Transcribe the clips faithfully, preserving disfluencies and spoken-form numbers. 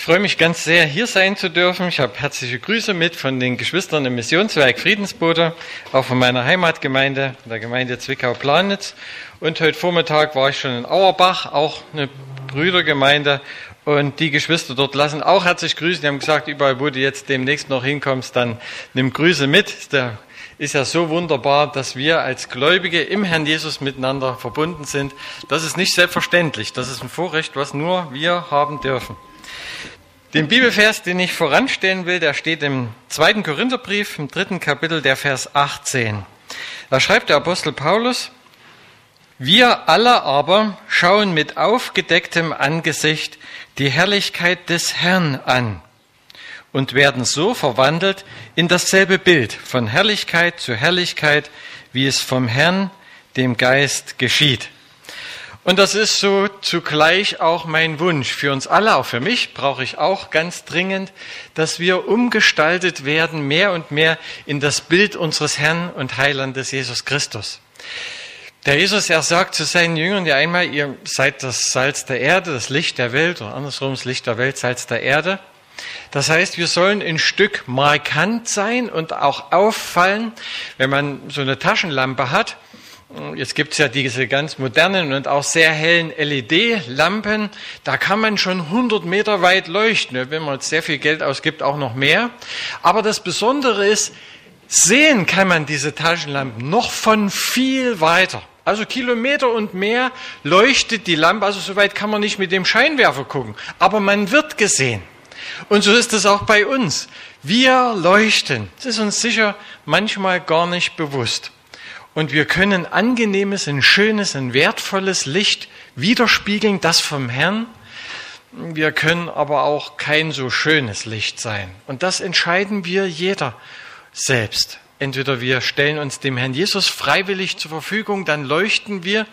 freue mich ganz sehr, hier sein zu dürfen. Ich habe herzliche Grüße mit von den Geschwistern im Missionswerk Friedensbote, auch von meiner Heimatgemeinde, der Gemeinde Zwickau-Planitz. Und heute Vormittag war ich schon in Auerbach, auch eine Brüdergemeinde. Und die Geschwister dort lassen auch herzlich grüßen. Die haben gesagt, überall, wo du jetzt demnächst noch hinkommst, dann nimm Grüße mit. Der ist ja so wunderbar, dass wir als Gläubige im Herrn Jesus miteinander verbunden sind. Das ist nicht selbstverständlich. Das ist ein Vorrecht, was nur wir haben dürfen. Den Bibelvers, den ich voranstellen will, der steht im zweiten Korintherbrief, im dritten Kapitel, der Vers achtzehn. Da schreibt der Apostel Paulus: Wir alle aber schauen mit aufgedecktem Angesicht die Herrlichkeit des Herrn an und werden so verwandelt in dasselbe Bild, von Herrlichkeit zu Herrlichkeit, wie es vom Herrn, dem Geist, geschieht. Und das ist so zugleich auch mein Wunsch für uns alle, auch für mich brauche ich auch ganz dringend, dass wir umgestaltet werden, mehr und mehr in das Bild unseres Herrn und Heilandes Jesus Christus. Der Jesus, er sagt zu seinen Jüngern ja einmal, ihr seid das Salz der Erde, das Licht der Welt, oder andersrum das Licht der Welt, Salz der Erde. Das heißt, wir sollen ein Stück markant sein und auch auffallen, wenn man so eine Taschenlampe hat. Jetzt gibt's ja diese ganz modernen und auch sehr hellen L E D-Lampen. Da kann man schon hundert Meter weit leuchten. Wenn man jetzt sehr viel Geld ausgibt, auch noch mehr. Aber das Besondere ist, sehen kann man diese Taschenlampen noch von viel weiter. Also Kilometer und mehr leuchtet die Lampe. Also so weit kann man nicht mit dem Scheinwerfer gucken. Aber man wird gesehen. Und so ist es auch bei uns. Wir leuchten. Das ist uns sicher manchmal gar nicht bewusst. Und wir können angenehmes, ein schönes, ein wertvolles Licht widerspiegeln, das vom Herrn. Wir können aber auch kein so schönes Licht sein. Und das entscheiden wir jeder selbst. Entweder wir stellen uns dem Herrn Jesus freiwillig zur Verfügung, dann leuchten wir.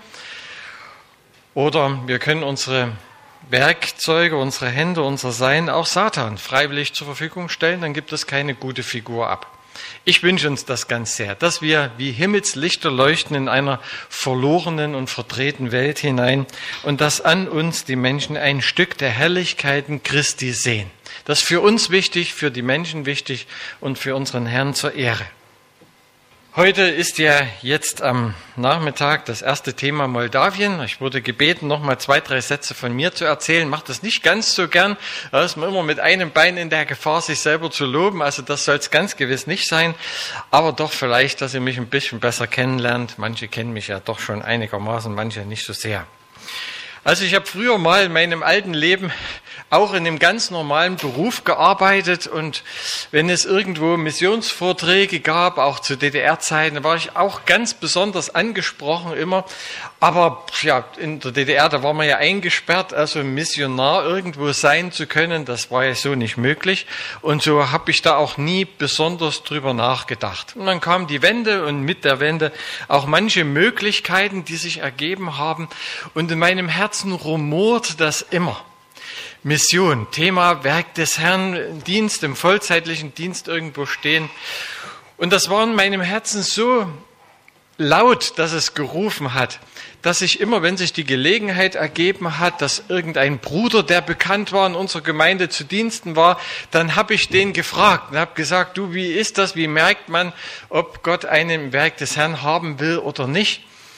Oder wir können unsere Werkzeuge, unsere Hände, unser Sein auch Satan freiwillig zur Verfügung stellen, dann gibt es keine gute Figur ab. Ich wünsche uns das ganz sehr, dass wir wie Himmelslichter leuchten in einer verlorenen und verdrehten Welt hinein und dass an uns die Menschen ein Stück der Herrlichkeiten Christi sehen. Das ist für uns wichtig, für die Menschen wichtig und für unseren Herrn zur Ehre. Heute ist ja jetzt am Nachmittag das erste Thema Moldawien. Ich wurde gebeten, noch mal zwei, drei Sätze von mir zu erzählen. Macht das nicht ganz so gern. Da ist man immer mit einem Bein in der Gefahr, sich selber zu loben. Also das soll es ganz gewiss nicht sein. Aber doch vielleicht, dass ihr mich ein bisschen besser kennenlernt. Manche kennen mich ja doch schon einigermaßen, manche nicht so sehr. Also ich habe früher mal in meinem alten Leben auch in einem ganz normalen Beruf gearbeitet und wenn es irgendwo Missionsvorträge gab, auch zu D D R-Zeiten, da war ich auch ganz besonders angesprochen immer. Aber ja, in der D D R, da war man ja eingesperrt, also Missionar irgendwo sein zu können, das war ja so nicht möglich. Und so habe ich da auch nie besonders drüber nachgedacht. Und dann kam die Wende und mit der Wende auch manche Möglichkeiten, die sich ergeben haben. Und in meinem Herzen rumort das immer. Mission, Thema Werk des Herrn, Dienst, im vollzeitlichen Dienst irgendwo stehen. Und das war in meinem Herzen so laut, dass es gerufen hat, dass ich immer, wenn sich die Gelegenheit ergeben hat, dass irgendein Bruder, der bekannt war in unserer Gemeinde zu Diensten war, dann habe ich den gefragt und habe gesagt, du, wie ist das, wie merkt man, ob Gott einen im Werk des Herrn haben will oder nicht?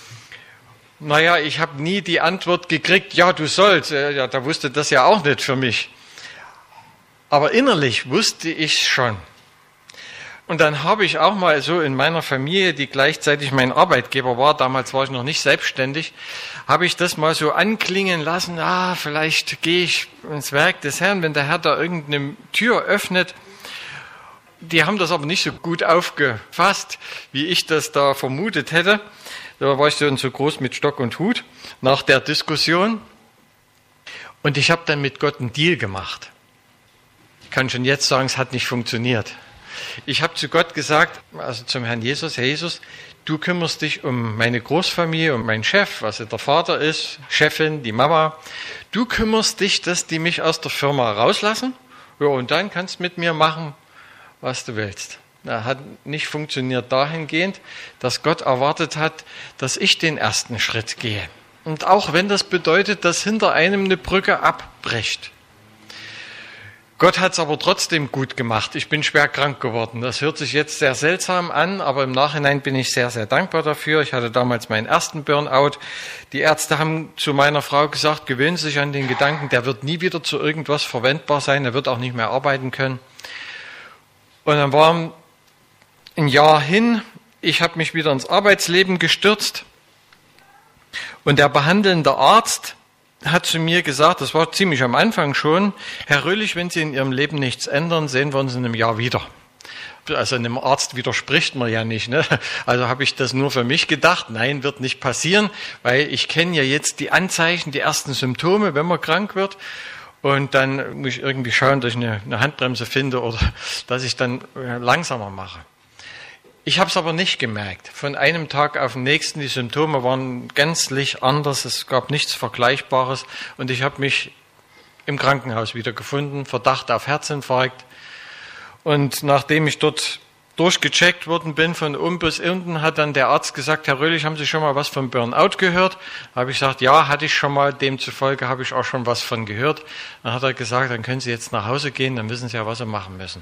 Naja, ich habe nie die Antwort gekriegt, ja, du sollst. Ja, da wusste das ja auch nicht für mich. Aber innerlich wusste ich schon. Und dann habe ich auch mal so in meiner Familie, die gleichzeitig mein Arbeitgeber war, damals war ich noch nicht selbstständig, habe ich das mal so anklingen lassen, ah, vielleicht gehe ich ins Werk des Herrn, wenn der Herr da irgendeine Tür öffnet. Die haben das aber nicht so gut aufgefasst, wie ich das da vermutet hätte. Da war ich so so groß mit Stock und Hut nach der Diskussion. Und ich habe dann mit Gott einen Deal gemacht. Ich kann schon jetzt sagen, es hat nicht funktioniert. Ich habe zu Gott gesagt, also zum Herrn Jesus, Herr Jesus, du kümmerst dich um meine Großfamilie, um meinen Chef, was der Vater ist, Chefin, die Mama. Du kümmerst dich, dass die mich aus der Firma rauslassen. Ja, und dann kannst du mit mir machen, was du willst. Das hat nicht funktioniert dahingehend, dass Gott erwartet hat, dass ich den ersten Schritt gehe. Und auch wenn das bedeutet, dass hinter einem eine Brücke abbricht. Gott hat es aber trotzdem gut gemacht. Ich bin schwer krank geworden. Das hört sich jetzt sehr seltsam an, aber im Nachhinein bin ich sehr, sehr dankbar dafür. Ich hatte damals meinen ersten Burnout. Die Ärzte haben zu meiner Frau gesagt, gewöhnen Sie sich an den Gedanken, der wird nie wieder zu irgendwas verwendbar sein, er wird auch nicht mehr arbeiten können. Und dann war ein Jahr hin, ich habe mich wieder ins Arbeitsleben gestürzt und der behandelnde Arzt hat zu mir gesagt, das war ziemlich am Anfang schon, Herr Röhlich, wenn Sie in Ihrem Leben nichts ändern, sehen wir uns in einem Jahr wieder. Also einem Arzt widerspricht man ja nicht, ne? Also habe ich das nur für mich gedacht, nein, wird nicht passieren, weil ich kenne ja jetzt die Anzeichen, die ersten Symptome, wenn man krank wird. Und dann muss ich irgendwie schauen, dass ich eine, eine Handbremse finde oder dass ich dann langsamer mache. Ich habe es aber nicht gemerkt. Von einem Tag auf den nächsten, die Symptome waren gänzlich anders, es gab nichts Vergleichbares und ich habe mich im Krankenhaus wiedergefunden, Verdacht auf Herzinfarkt. Und nachdem ich dort durchgecheckt worden bin, von oben bis unten, hat dann der Arzt gesagt, Herr Röhlich, haben Sie schon mal was vom Burnout gehört? Da habe ich gesagt, ja, hatte ich schon mal, demzufolge habe ich auch schon was von gehört. Dann hat er gesagt, dann können Sie jetzt nach Hause gehen, dann wissen Sie ja, was Sie machen müssen.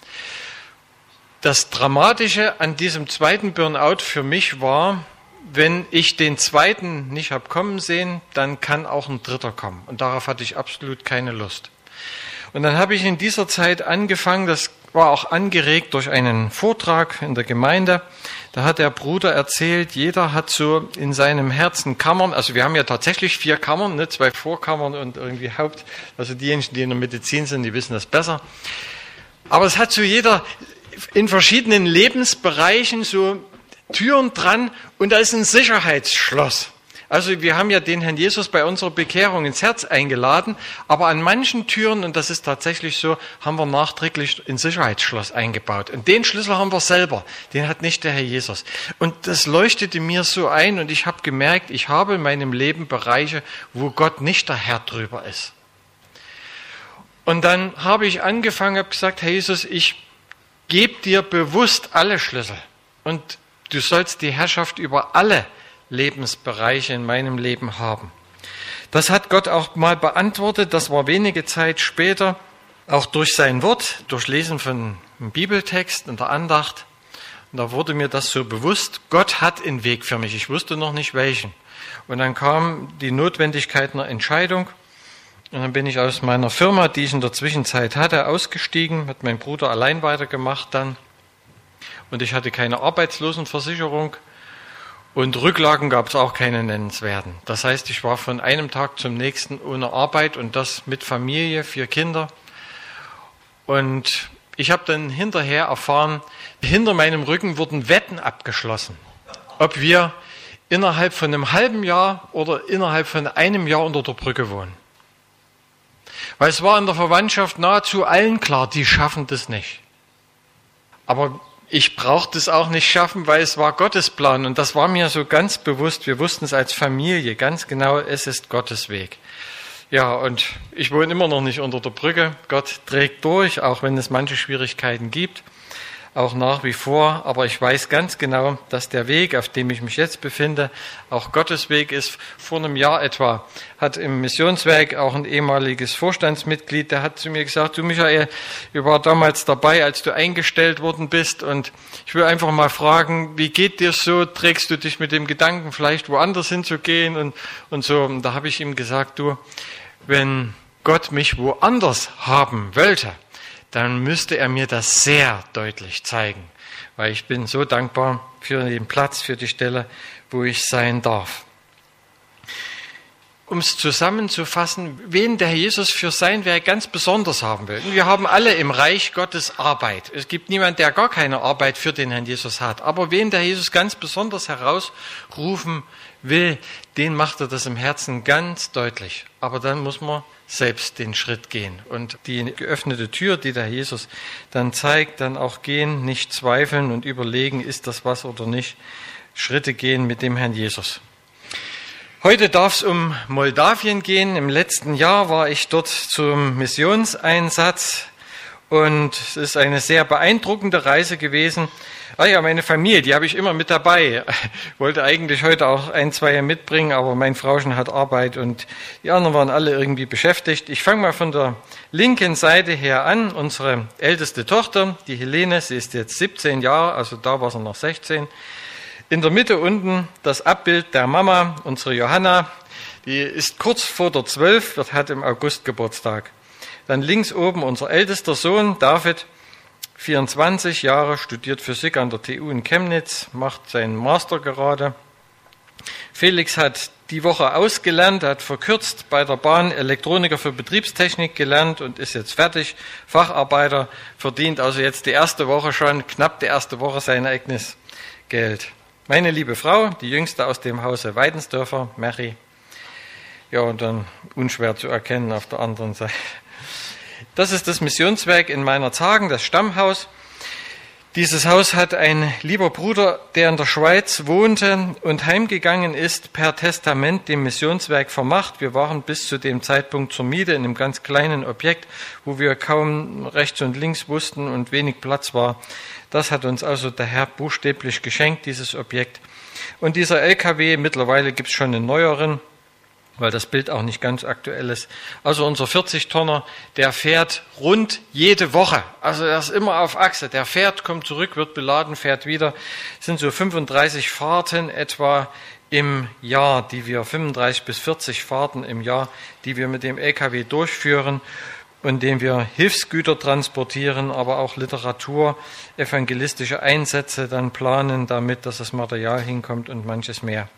Das Dramatische an diesem zweiten Burnout für mich war, wenn ich den zweiten nicht habe kommen sehen, dann kann auch ein dritter kommen. Und darauf hatte ich absolut keine Lust. Und dann habe ich in dieser Zeit angefangen, das war auch angeregt durch einen Vortrag in der Gemeinde, da hat der Bruder erzählt, jeder hat so in seinem Herzen Kammern, also wir haben ja tatsächlich vier Kammern, ne, zwei Vorkammern und irgendwie Haupt, also diejenigen, die in der Medizin sind, die wissen das besser. Aber es hat so jeder in verschiedenen Lebensbereichen so Türen dran und da ist ein Sicherheitsschloss. Also wir haben ja den Herrn Jesus bei unserer Bekehrung ins Herz eingeladen, aber an manchen Türen, und das ist tatsächlich so, haben wir nachträglich ein Sicherheitsschloss eingebaut. Und den Schlüssel haben wir selber, den hat nicht der Herr Jesus. Und das leuchtete mir so ein und ich habe gemerkt, ich habe in meinem Leben Bereiche, wo Gott nicht der Herr drüber ist. Und dann habe ich angefangen, habe gesagt, Herr Jesus, ich gebe dir bewusst alle Schlüssel und du sollst die Herrschaft über alle Lebensbereiche in meinem Leben haben. Das hat Gott auch mal beantwortet, das war wenige Zeit später, auch durch sein Wort, durch Lesen von einem Bibeltext und der Andacht. Und da wurde mir das so bewusst, Gott hat einen Weg für mich, ich wusste noch nicht welchen. Und dann kam die Notwendigkeit einer Entscheidung und dann bin ich aus meiner Firma, die ich in der Zwischenzeit hatte, ausgestiegen, hat mein Bruder allein weitergemacht dann und ich hatte keine Arbeitslosenversicherung. Und Rücklagen gab es auch keine nennenswerten. Das heißt, ich war von einem Tag zum nächsten ohne Arbeit und das mit Familie, vier Kinder. Und ich habe dann hinterher erfahren, hinter meinem Rücken wurden Wetten abgeschlossen, ob wir innerhalb von einem halben Jahr oder innerhalb von einem Jahr unter der Brücke wohnen. Weil es war in der Verwandtschaft nahezu allen klar, die schaffen das nicht. Aber ich brauchte es auch nicht schaffen, weil es war Gottes Plan und das war mir so ganz bewusst. Wir wussten es als Familie ganz genau, es ist Gottes Weg. Ja, und ich wohne immer noch nicht unter der Brücke. Gott trägt durch, auch wenn es manche Schwierigkeiten gibt, auch nach wie vor. Aber ich weiß ganz genau, dass der Weg, auf dem ich mich jetzt befinde, auch Gottes Weg ist. Vor einem Jahr etwa hat im Missionswerk auch ein ehemaliges Vorstandsmitglied, der hat zu mir gesagt, du Michael, ich war damals dabei, als du eingestellt worden bist und ich will einfach mal fragen, wie geht dir so? Trägst du dich mit dem Gedanken, vielleicht woanders hinzugehen und, und so? Und da habe ich ihm gesagt, du, wenn Gott mich woanders haben wollte, dann müsste er mir das sehr deutlich zeigen, weil ich bin so dankbar für den Platz, für die Stelle, wo ich sein darf. Um es zusammenzufassen, wen der Herr Jesus für sein Werk ganz besonders haben will. Wir haben alle im Reich Gottes Arbeit. Es gibt niemanden, der gar keine Arbeit für den Herrn Jesus hat. Aber wen der Herr Jesus ganz besonders herausrufen will, den macht er das im Herzen ganz deutlich. Aber dann muss man selbst den Schritt gehen und die geöffnete Tür, die der Herr Jesus dann zeigt, dann auch gehen, nicht zweifeln und überlegen, ist das was oder nicht. Schritte gehen mit dem Herrn Jesus. Heute darf es um Moldawien gehen. Im letzten Jahr war ich dort zum Missionseinsatz Und es ist eine sehr beeindruckende Reise gewesen. Ah ja, meine Familie, die habe ich immer mit dabei. Ich wollte eigentlich heute auch ein, zwei mitbringen, aber mein Frauchen hat Arbeit und die anderen waren alle irgendwie beschäftigt. Ich fange mal von der linken Seite her an. Unsere älteste Tochter, die Helene, sie ist jetzt siebzehn Jahre, also da war sie noch sechzehn. In der Mitte unten das Abbild der Mama, unsere Johanna. Die ist kurz vor der zwölf, wird hat im August Geburtstag. Dann links oben unser ältester Sohn, David, vierundzwanzig Jahre, studiert Physik an der T U in Chemnitz, macht seinen Master gerade. Felix hat die Woche ausgelernt, hat verkürzt bei der Bahn Elektroniker für Betriebstechnik gelernt und ist jetzt fertig, Facharbeiter, verdient also jetzt die erste Woche schon, knapp die erste Woche sein eigenes Geld. Meine liebe Frau, die jüngste aus dem Hause Weidensdörfer, Mary, ja und dann unschwer zu erkennen auf der anderen Seite. Das ist das Missionswerk in Meinerzhagen, das Stammhaus. Dieses Haus hat ein lieber Bruder, der in der Schweiz wohnte und heimgegangen ist, per Testament dem Missionswerk vermacht. Wir waren bis zu dem Zeitpunkt zur Miete in einem ganz kleinen Objekt, wo wir kaum rechts und links wussten und wenig Platz war. Das hat uns also der Herr buchstäblich geschenkt, dieses Objekt. Und dieser L K W, mittlerweile gibt es schon einen neueren, weil das Bild auch nicht ganz aktuell ist. Also unser vierzig-Tonner, der fährt rund jede Woche. Also er ist immer auf Achse. Der fährt, kommt zurück, wird beladen, fährt wieder. Es sind so fünfunddreißig Fahrten etwa im Jahr, die wir, fünfunddreißig bis vierzig Fahrten im Jahr, die wir mit dem L K W durchführen und dem wir Hilfsgüter transportieren, aber auch Literatur, evangelistische Einsätze dann planen, damit, dass das Material hinkommt und manches mehr.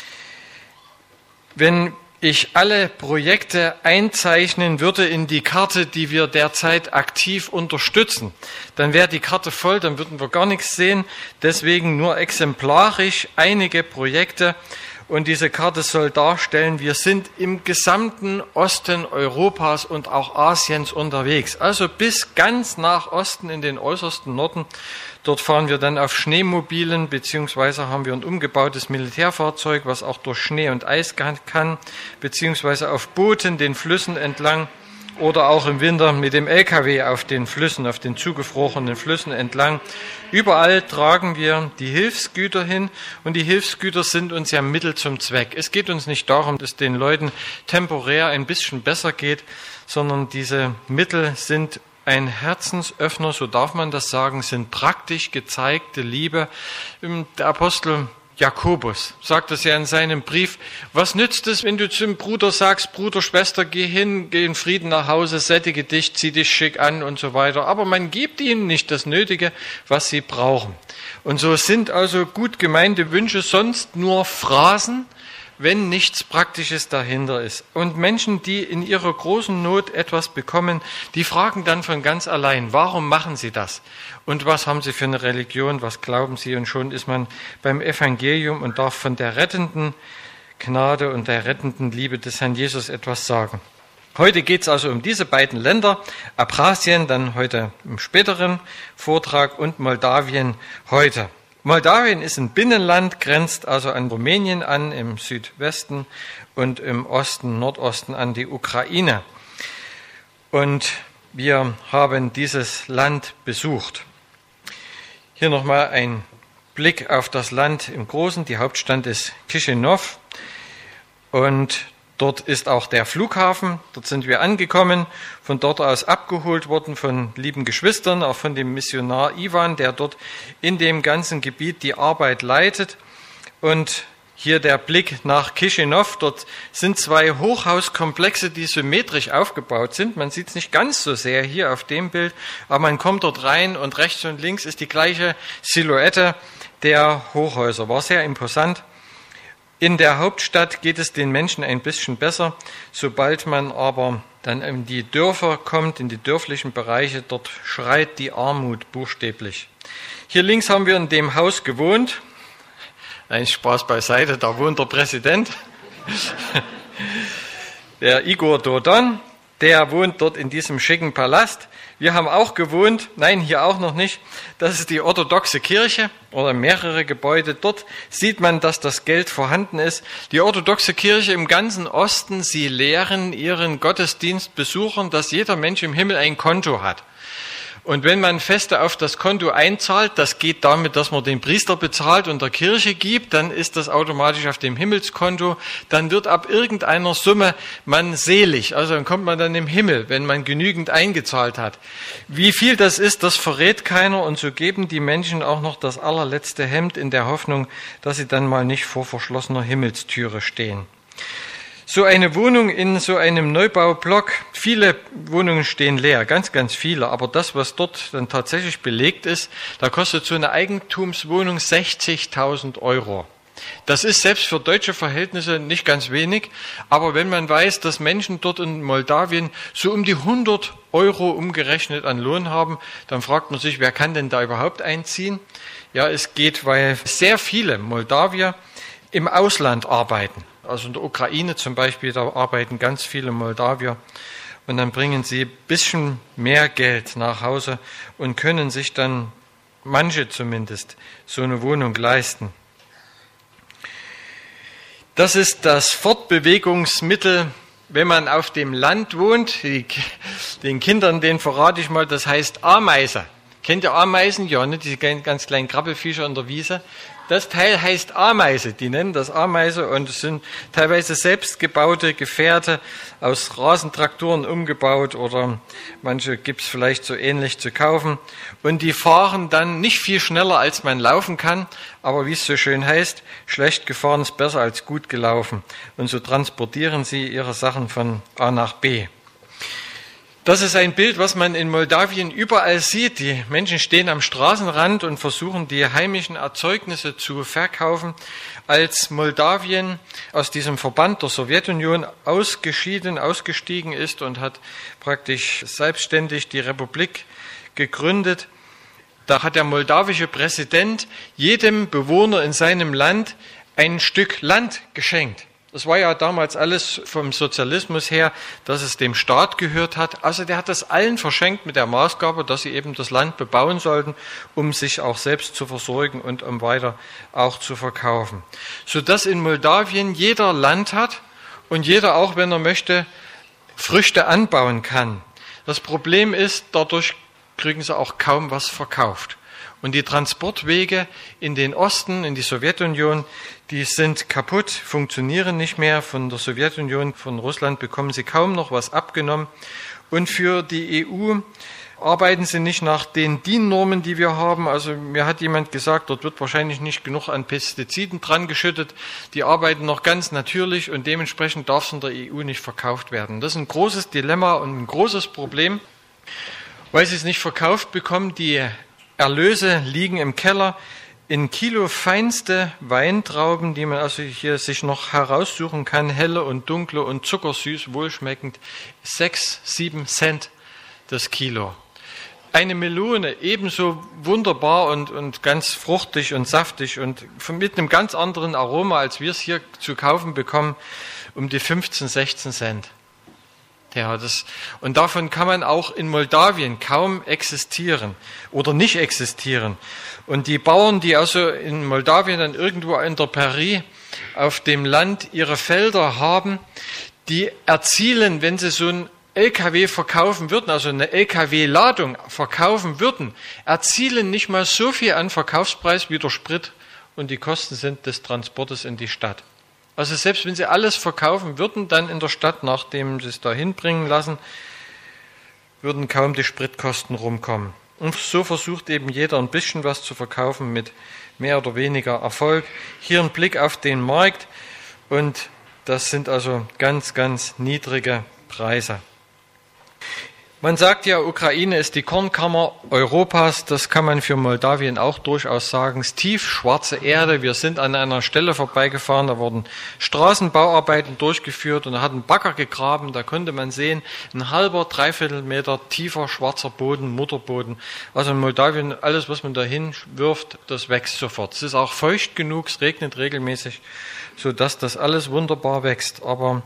Wenn ich alle Projekte einzeichnen würde in die Karte, die wir derzeit aktiv unterstützen, dann wäre die Karte voll, dann würden wir gar nichts sehen. Deswegen nur exemplarisch einige Projekte. Und diese Karte soll darstellen, wir sind im gesamten Osten Europas und auch Asiens unterwegs. Also bis ganz nach Osten in den äußersten Norden. Dort fahren wir dann auf Schneemobilen, beziehungsweise haben wir ein umgebautes Militärfahrzeug, was auch durch Schnee und Eis kann, beziehungsweise auf Booten den Flüssen entlang oder auch im Winter mit dem L K W auf den Flüssen, auf den zugefrorenen Flüssen entlang. Überall tragen wir die Hilfsgüter hin und die Hilfsgüter sind uns ja Mittel zum Zweck. Es geht uns nicht darum, dass den Leuten temporär ein bisschen besser geht, sondern diese Mittel sind ein Herzensöffner, so darf man das sagen, sind praktisch gezeigte Liebe. Der Apostel Jakobus sagt es ja in seinem Brief, was nützt es, wenn du zum Bruder sagst, Bruder, Schwester, geh hin, geh in Frieden nach Hause, sättige dich, zieh dich schick an und so weiter. Aber man gibt ihnen nicht das Nötige, was sie brauchen. Und so sind also gut gemeinte Wünsche sonst nur Phrasen, wenn nichts Praktisches dahinter ist. Und Menschen, die in ihrer großen Not etwas bekommen, die fragen dann von ganz allein, warum machen sie das? Und was haben sie für eine Religion, was glauben sie? Und schon ist man beim Evangelium und darf von der rettenden Gnade und der rettenden Liebe des Herrn Jesus etwas sagen. Heute geht es also um diese beiden Länder, Abchasien, dann heute im späteren Vortrag und Moldawien heute. Moldawien ist ein Binnenland, grenzt also an Rumänien an, im Südwesten und im Osten, Nordosten an die Ukraine. Und wir haben dieses Land besucht. Hier nochmal ein Blick auf das Land im Großen. Die Hauptstadt ist Chisinau und dort ist auch der Flughafen. Dort sind wir angekommen, von dort aus abgeholt worden von lieben Geschwistern, auch von dem Missionar Ivan, der dort in dem ganzen Gebiet die Arbeit leitet. Und hier der Blick nach Chisinau. Dort sind zwei Hochhauskomplexe, die symmetrisch aufgebaut sind. Man sieht es nicht ganz so sehr hier auf dem Bild, aber man kommt dort rein und rechts und links ist die gleiche Silhouette der Hochhäuser. War sehr imposant. In der Hauptstadt geht es den Menschen ein bisschen besser. Sobald man aber dann in die Dörfer kommt, in die dörflichen Bereiche, dort schreit die Armut buchstäblich. Hier links haben wir in dem Haus gewohnt. Ein Spaß beiseite, da wohnt der Präsident, der Igor Dodon, der wohnt dort in diesem schicken Palast. Wir haben auch gewohnt, nein, hier auch noch nicht, das ist die orthodoxe Kirche oder mehrere Gebäude. Dort sieht man, dass das Geld vorhanden ist. Die orthodoxe Kirche im ganzen Osten, sie lehren ihren Gottesdienstbesuchern, dass jeder Mensch im Himmel ein Konto hat. Und wenn man Feste auf das Konto einzahlt, das geht damit, dass man den Priester bezahlt und der Kirche gibt, dann ist das automatisch auf dem Himmelskonto. Dann wird ab irgendeiner Summe man selig. Also dann kommt man dann im Himmel, wenn man genügend eingezahlt hat. Wie viel das ist, das verrät keiner. Und so geben die Menschen auch noch das allerletzte Hemd in der Hoffnung, dass sie dann mal nicht vor verschlossener Himmelstüre stehen. So eine Wohnung in so einem Neubaublock, viele Wohnungen stehen leer, ganz, ganz viele, aber das, was dort dann tatsächlich belegt ist, da kostet so eine Eigentumswohnung sechzigtausend Euro. Das ist selbst für deutsche Verhältnisse nicht ganz wenig, aber wenn man weiß, dass Menschen dort in Moldawien so um die hundert Euro umgerechnet an Lohn haben, dann fragt man sich, wer kann denn da überhaupt einziehen? Ja, es geht, weil sehr viele Moldawier im Ausland arbeiten. Also in der Ukraine zum Beispiel, da arbeiten ganz viele Moldawier und dann bringen sie ein bisschen mehr Geld nach Hause und können sich dann, manche zumindest, so eine Wohnung leisten. Das ist das Fortbewegungsmittel, wenn man auf dem Land wohnt. Die, den Kindern, den verrate ich mal, das heißt Ameise. Kennt ihr Ameisen? Ja, ne? Diese ganz kleinen Krabbelfischer in der Wiese. Das Teil heißt Ameise, die nennen das Ameise und es sind teilweise selbstgebaute Gefährte aus Rasentraktoren umgebaut oder manche gibt's vielleicht so ähnlich zu kaufen und die fahren dann nicht viel schneller als man laufen kann, aber wie es so schön heißt, schlecht gefahren ist besser als gut gelaufen und so transportieren sie ihre Sachen von A nach B. Das ist ein Bild, was man in Moldawien überall sieht. Die Menschen stehen am Straßenrand und versuchen, die heimischen Erzeugnisse zu verkaufen. Als Moldawien aus diesem Verband der Sowjetunion ausgeschieden, ausgestiegen ist und hat praktisch selbstständig die Republik gegründet, da hat der moldawische Präsident jedem Bewohner in seinem Land ein Stück Land geschenkt. Das war ja damals alles vom Sozialismus her, dass es dem Staat gehört hat. Also der hat das allen verschenkt mit der Maßgabe, dass sie eben das Land bebauen sollten, um sich auch selbst zu versorgen und um weiter auch zu verkaufen. Sodass in Moldawien jeder Land hat und jeder auch, wenn er möchte, Früchte anbauen kann. Das Problem ist, dadurch kriegen sie auch kaum was verkauft. Und die Transportwege in den Osten, in die Sowjetunion, die sind kaputt, funktionieren nicht mehr. Von der Sowjetunion, von Russland bekommen sie kaum noch was abgenommen. Und für die E U arbeiten sie nicht nach den D I N-Normen, die wir haben. Also mir hat jemand gesagt, dort wird wahrscheinlich nicht genug an Pestiziden dran geschüttet. Die arbeiten noch ganz natürlich und dementsprechend darf es in der E U nicht verkauft werden. Das ist ein großes Dilemma und ein großes Problem, weil sie es nicht verkauft bekommen. Die Erlöse liegen im Keller in Kilo feinste Weintrauben, die man also hier sich noch heraussuchen kann, helle und dunkle und zuckersüß, wohlschmeckend, sechs, sieben Cent das Kilo. Eine Melone ebenso wunderbar und, und ganz fruchtig und saftig und mit einem ganz anderen Aroma, als wir es hier zu kaufen bekommen, um die fünfzehn, sechzehn Cent. Ja, das, und davon kann man auch in Moldawien kaum existieren oder nicht existieren. Und die Bauern, die also in Moldawien dann irgendwo in der Prärie auf dem Land ihre Felder haben, die erzielen, wenn sie so ein L K W verkaufen würden, also eine L K W-Ladung verkaufen würden, erzielen nicht mal so viel an Verkaufspreis wie der Sprit und die Kosten sind des Transportes in die Stadt. Also selbst wenn sie alles verkaufen würden, dann in der Stadt, nachdem sie es da hinbringen lassen, würden kaum die Spritkosten rumkommen. Und so versucht eben jeder ein bisschen was zu verkaufen mit mehr oder weniger Erfolg. Hier ein Blick auf den Markt und das sind also ganz, ganz niedrige Preise. Man sagt ja, Ukraine ist die Kornkammer Europas, das kann man für Moldawien auch durchaus sagen. Es ist tief schwarze Erde, wir sind an einer Stelle vorbeigefahren, da wurden Straßenbauarbeiten durchgeführt und da hat ein Bagger gegraben, da konnte man sehen, ein halber, dreiviertel Meter tiefer schwarzer Boden, Mutterboden. Also in Moldawien, alles was man da hinwirft, das wächst sofort. Es ist auch feucht genug, es regnet regelmäßig, sodass das alles wunderbar wächst, aber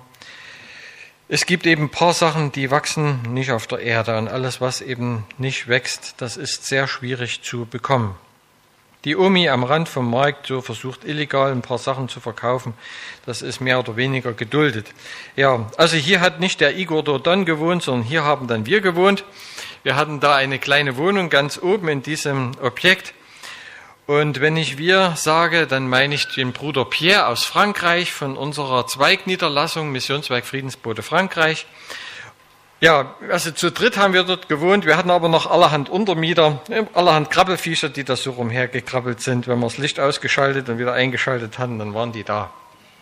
es gibt eben ein paar Sachen, die wachsen nicht auf der Erde und alles, was eben nicht wächst, das ist sehr schwierig zu bekommen. Die Omi am Rand vom Markt so versucht illegal ein paar Sachen zu verkaufen, das ist mehr oder weniger geduldet. Ja, also hier hat nicht der Igor Dodon gewohnt, sondern hier haben dann wir gewohnt. Wir hatten da eine kleine Wohnung ganz oben in diesem Objekt. Und wenn ich wir sage, dann meine ich den Bruder Pierre aus Frankreich von unserer Zweigniederlassung Missionswerk Friedensbote Frankreich. Ja, also zu dritt haben wir dort gewohnt. Wir hatten aber noch allerhand Untermieter, allerhand Krabbelfiecher, die da so rumhergekrabbelt sind. Wenn wir das Licht ausgeschaltet und wieder eingeschaltet hatten, dann waren die da.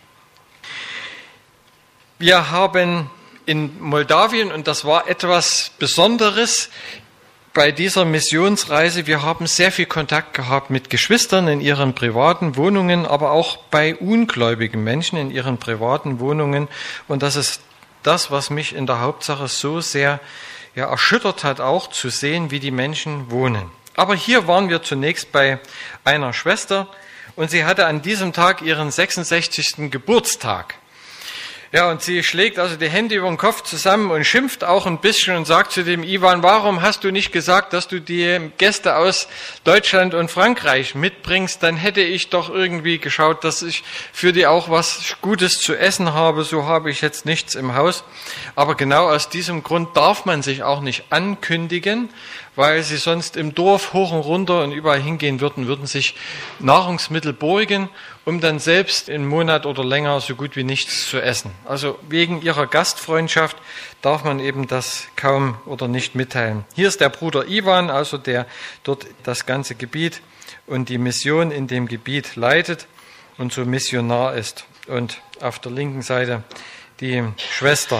Wir haben in Moldawien, und das war etwas Besonderes bei dieser Missionsreise, wir haben sehr viel Kontakt gehabt mit Geschwistern in ihren privaten Wohnungen, aber auch bei ungläubigen Menschen in ihren privaten Wohnungen. Und das ist das, was mich in der Hauptsache so sehr ja, erschüttert hat, auch zu sehen, wie die Menschen wohnen. Aber hier waren wir zunächst bei einer Schwester und sie hatte an diesem Tag ihren sechsundsechzigsten Geburtstag. Ja, und sie schlägt also die Hände über den Kopf zusammen und schimpft auch ein bisschen und sagt zu dem Ivan, warum hast du nicht gesagt, dass du die Gäste aus Deutschland und Frankreich mitbringst? Dann hätte ich doch irgendwie geschaut, dass ich für die auch was Gutes zu essen habe. So habe ich jetzt nichts im Haus. Aber genau aus diesem Grund darf man sich auch nicht ankündigen, weil sie sonst im Dorf hoch und runter und überall hingehen würden, würden sich Nahrungsmittel borgen, um dann selbst einen Monat oder länger so gut wie nichts zu essen. Also wegen ihrer Gastfreundschaft darf man eben das kaum oder nicht mitteilen. Hier ist der Bruder Ivan, also der dort das ganze Gebiet und die Mission in dem Gebiet leitet und so Missionar ist. Und auf der linken Seite die Schwester.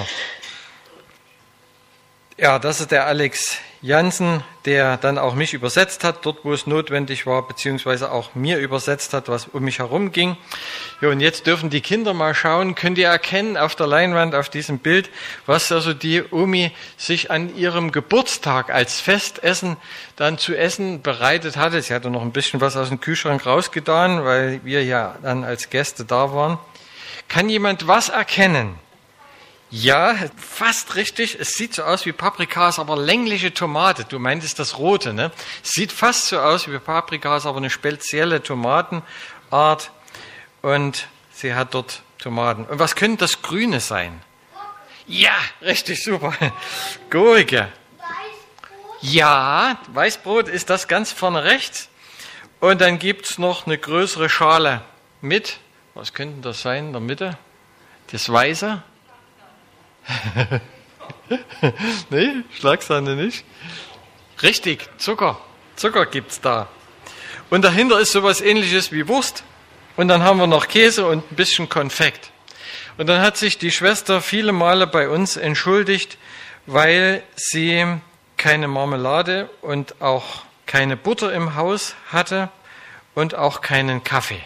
Ja, das ist der Alex Jansen, der dann auch mich übersetzt hat, dort wo es notwendig war, beziehungsweise auch mir übersetzt hat, was um mich herum ging. Ja, und jetzt dürfen die Kinder mal schauen, könnt ihr erkennen auf der Leinwand, auf diesem Bild, was also die Omi sich an ihrem Geburtstag als Festessen dann zu essen bereitet hatte. Sie hatte noch ein bisschen was aus dem Kühlschrank rausgetan, weil wir ja dann als Gäste da waren. Kann jemand was erkennen? Ja, fast richtig. Es sieht so aus wie Paprikas, aber längliche Tomate. Du meintest das rote, ne? Sieht fast so aus wie Paprikas, aber eine spezielle Tomatenart. Und sie hat dort Tomaten. Und was könnte das Grüne sein? Ja, richtig, super. Gurke. Weißbrot? Ja, Weißbrot ist das ganz vorne rechts. Und dann gibt's noch eine größere Schale mit. Was könnte das sein in der Mitte? Das Weiße? Nee, Schlagsahne nicht. Richtig, Zucker. Zucker gibt's da. Und dahinter ist sowas Ähnliches wie Wurst. Und dann haben wir noch Käse und ein bisschen Konfekt. Und dann hat sich die Schwester viele Male bei uns entschuldigt, weil sie keine Marmelade und auch keine Butter im Haus hatte und auch keinen Kaffee.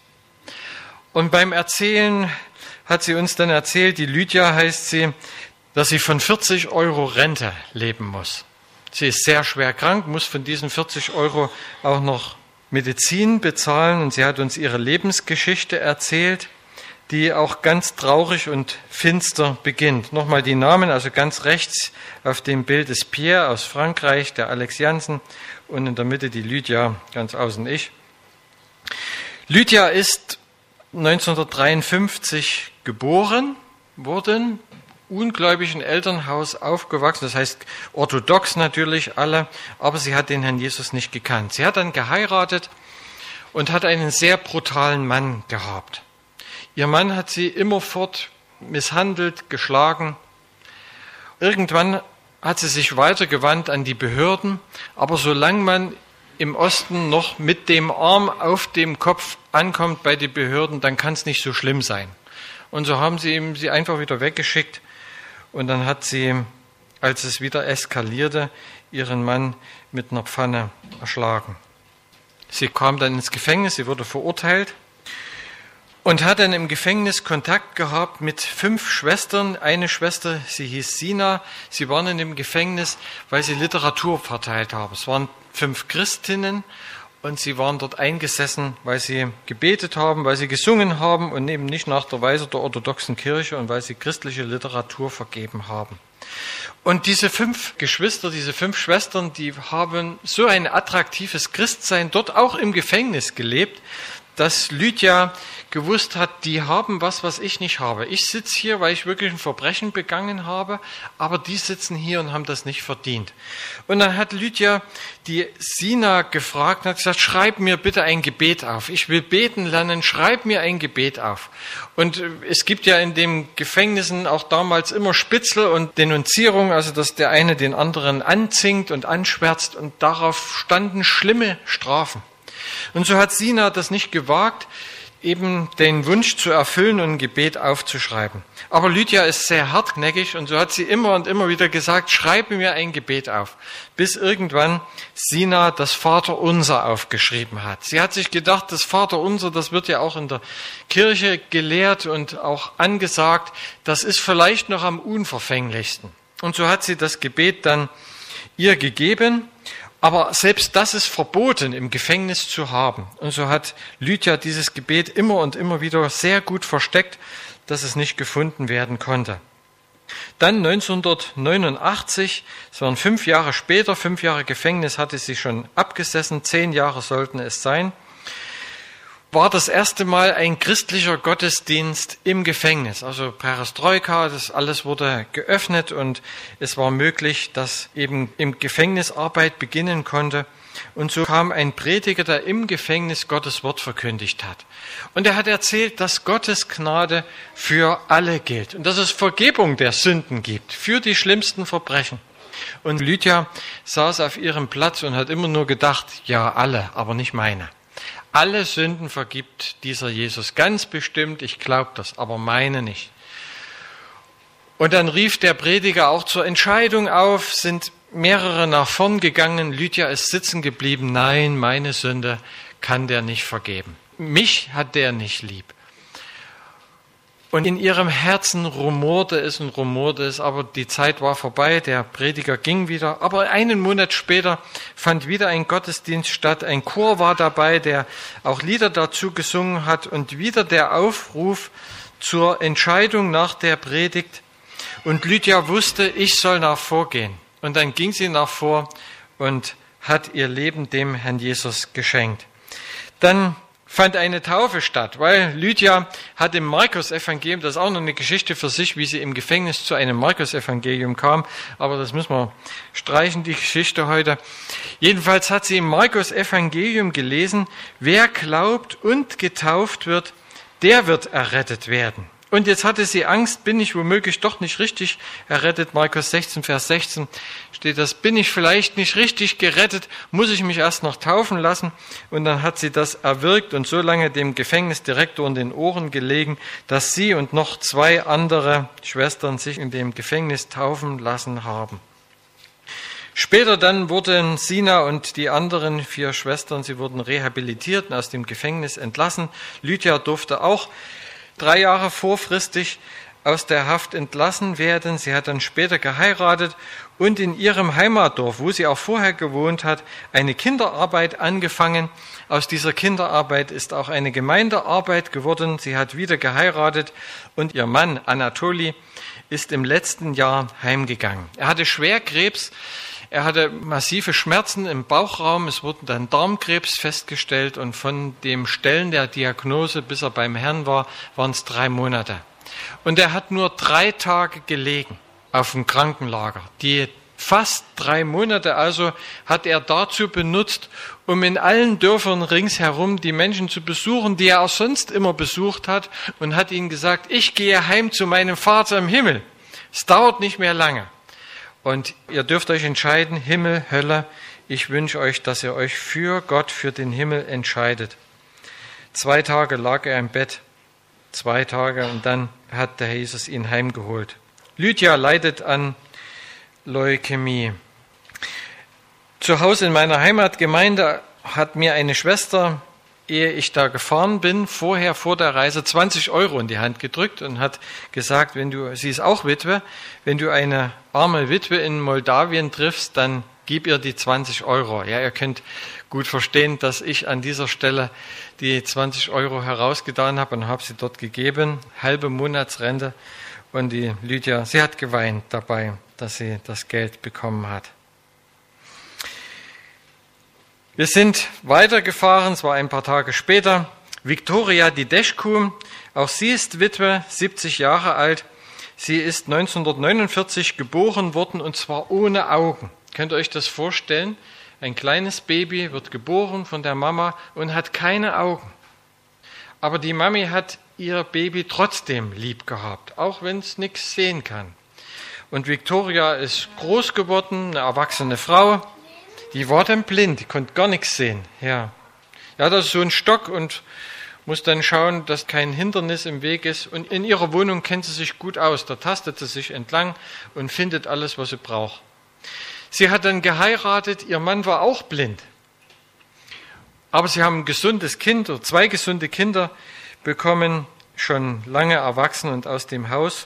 Und beim Erzählen hat sie uns dann erzählt, die Lydia heißt sie, dass sie von vierzig Euro Rente leben muss. Sie ist sehr schwer krank, muss von diesen vierzig Euro auch noch Medizin bezahlen und sie hat uns ihre Lebensgeschichte erzählt, die auch ganz traurig und finster beginnt. Nochmal die Namen, also ganz rechts auf dem Bild ist Pierre aus Frankreich, der Alex Jansen und in der Mitte die Lydia, ganz außen ich. Lydia ist neunzehnhundertdreiundfünfzig geboren worden, ungläubigen Elternhaus aufgewachsen, das heißt orthodox natürlich alle, aber sie hat den Herrn Jesus nicht gekannt. Sie hat dann geheiratet und hat einen sehr brutalen Mann gehabt. Ihr Mann hat sie immerfort misshandelt, geschlagen. Irgendwann hat sie sich weitergewandt an die Behörden, aber solange man im Osten noch mit dem Arm auf dem Kopf ankommt bei den Behörden, dann kann es nicht so schlimm sein. Und so haben sie ihm sie einfach wieder weggeschickt und dann hat sie, als es wieder eskalierte, ihren Mann mit einer Pfanne erschlagen. Sie kam dann ins Gefängnis, sie wurde verurteilt und hat dann im Gefängnis Kontakt gehabt mit fünf Schwestern. Eine Schwester, sie hieß Sina, sie waren in dem Gefängnis, weil sie Literatur verteilt haben. Es waren fünf Christinnen und sie waren dort eingesessen, weil sie gebetet haben, weil sie gesungen haben und eben nicht nach der Weise der orthodoxen Kirche und weil sie christliche Literatur vergeben haben. Und diese fünf Geschwister, diese fünf Schwestern, die haben so ein attraktives Christsein dort auch im Gefängnis gelebt, dass Lydia gewusst hat, die haben was, was ich nicht habe. Ich sitze hier, weil ich wirklich ein Verbrechen begangen habe, aber die sitzen hier und haben das nicht verdient. Und dann hat Lydia die Sina gefragt und hat gesagt, schreib mir bitte ein Gebet auf. Ich will beten lernen, schreib mir ein Gebet auf. Und es gibt ja in den Gefängnissen auch damals immer Spitzel und Denunzierung, also dass der eine den anderen anzinkt und anschwärzt, und darauf standen schlimme Strafen. Und so hat Sina das nicht gewagt, eben den Wunsch zu erfüllen und ein Gebet aufzuschreiben. Aber Lydia ist sehr hartnäckig und so hat sie immer und immer wieder gesagt, schreibe mir ein Gebet auf. Bis irgendwann Sina das Vaterunser aufgeschrieben hat. Sie hat sich gedacht, das Vaterunser, das wird ja auch in der Kirche gelehrt und auch angesagt, das ist vielleicht noch am unverfänglichsten. Und so hat sie das Gebet dann ihr gegeben. Aber selbst das ist verboten, im Gefängnis zu haben. Und so hat Lydia dieses Gebet immer und immer wieder sehr gut versteckt, dass es nicht gefunden werden konnte. Dann neunzehnhundertneunundachtzig, das waren fünf Jahre später, fünf Jahre Gefängnis hatte sie schon abgesessen, zehn Jahre sollten es sein, war das erste Mal ein christlicher Gottesdienst im Gefängnis. Also Perestroika, das alles wurde geöffnet und es war möglich, dass eben im Gefängnis Arbeit beginnen konnte. Und so kam ein Prediger, der im Gefängnis Gottes Wort verkündigt hat. Und er hat erzählt, dass Gottes Gnade für alle gilt und dass es Vergebung der Sünden gibt, für die schlimmsten Verbrechen. Und Lydia saß auf ihrem Platz und hat immer nur gedacht, ja, alle, aber nicht meine. Alle Sünden vergibt dieser Jesus ganz bestimmt, ich glaube das, aber meine nicht. Und dann rief der Prediger auch zur Entscheidung auf, sind mehrere nach vorn gegangen, Lydia ist sitzen geblieben, nein, meine Sünde kann der nicht vergeben. Mich hat der nicht lieb. Und in ihrem Herzen rumorte es und rumorte es, aber die Zeit war vorbei, der Prediger ging wieder. Aber einen Monat später fand wieder ein Gottesdienst statt, ein Chor war dabei, der auch Lieder dazu gesungen hat und wieder der Aufruf zur Entscheidung nach der Predigt. Und Lydia wusste, ich soll nach vorgehen. Und dann ging sie nach vor und hat ihr Leben dem Herrn Jesus geschenkt. Dann fand eine Taufe statt, weil Lydia hat im Markus-Evangelium, das ist auch noch eine Geschichte für sich, wie sie im Gefängnis zu einem Markus-Evangelium kam, aber das müssen wir streichen, die Geschichte heute. Jedenfalls hat sie im Markus-Evangelium gelesen, wer glaubt und getauft wird, der wird errettet werden. Und jetzt hatte sie Angst, bin ich womöglich doch nicht richtig errettet. Markus sechzehn, Vers sechzehn steht das, bin ich vielleicht nicht richtig gerettet, muss ich mich erst noch taufen lassen. Und dann hat sie das erwirkt und so lange dem Gefängnisdirektor in den Ohren gelegen, dass sie und noch zwei andere Schwestern sich in dem Gefängnis taufen lassen haben. Später dann wurden Sina und die anderen vier Schwestern, sie wurden rehabilitiert und aus dem Gefängnis entlassen. Lydia durfte auch drei Jahre vorfristig aus der Haft entlassen werden. Sie hat dann später geheiratet und in ihrem Heimatdorf, wo sie auch vorher gewohnt hat, eine Kinderarbeit angefangen. Aus dieser Kinderarbeit ist auch eine Gemeindearbeit geworden. Sie hat wieder geheiratet und ihr Mann Anatoli ist im letzten Jahr heimgegangen. Er hatte Schwerkrebs. Er hatte massive Schmerzen im Bauchraum, es wurde dann Darmkrebs festgestellt und von dem Stellen der Diagnose, bis er beim Herrn war, waren es drei Monate. Und er hat nur drei Tage gelegen auf dem Krankenlager. Die fast drei Monate also hat er dazu benutzt, um in allen Dörfern ringsherum die Menschen zu besuchen, die er auch sonst immer besucht hat, und hat ihnen gesagt, ich gehe heim zu meinem Vater im Himmel. Es dauert nicht mehr lange. Und ihr dürft euch entscheiden, Himmel, Hölle. Ich wünsche euch, dass ihr euch für Gott, für den Himmel entscheidet. Zwei Tage lag er im Bett, zwei Tage, und dann hat der Herr Jesus ihn heimgeholt. Lydia leidet an Leukämie. Zu Hause in meiner Heimatgemeinde hat mir eine Schwester, ehe ich da gefahren bin, vorher vor der Reise zwanzig Euro in die Hand gedrückt und hat gesagt, wenn du, sie ist auch Witwe, wenn du eine arme Witwe in Moldawien triffst, dann gib ihr die zwanzig Euro. Ja, ihr könnt gut verstehen, dass ich an dieser Stelle die zwanzig Euro herausgetan habe und habe sie dort gegeben, halbe Monatsrente, und die Lydia, sie hat geweint dabei, dass sie das Geld bekommen hat. Wir sind weitergefahren, es war ein paar Tage später. Viktoria Dideschku, auch sie ist Witwe, siebzig Jahre alt. Sie ist neunzehnhundertneunundvierzig geboren worden und zwar ohne Augen. Könnt ihr euch das vorstellen? Ein kleines Baby wird geboren von der Mama und hat keine Augen. Aber die Mami hat ihr Baby trotzdem lieb gehabt, auch wenn es nichts sehen kann. Und Viktoria ist groß geworden, eine erwachsene Frau. Die war dann blind, die konnte gar nichts sehen. Ja, ja, das ist so ein Stock und muss dann schauen, dass kein Hindernis im Weg ist. Und in ihrer Wohnung kennt sie sich gut aus. Da tastet sie sich entlang und findet alles, was sie braucht. Sie hat dann geheiratet, ihr Mann war auch blind. Aber sie haben ein gesundes Kind oder zwei gesunde Kinder bekommen, schon lange erwachsen und aus dem Haus.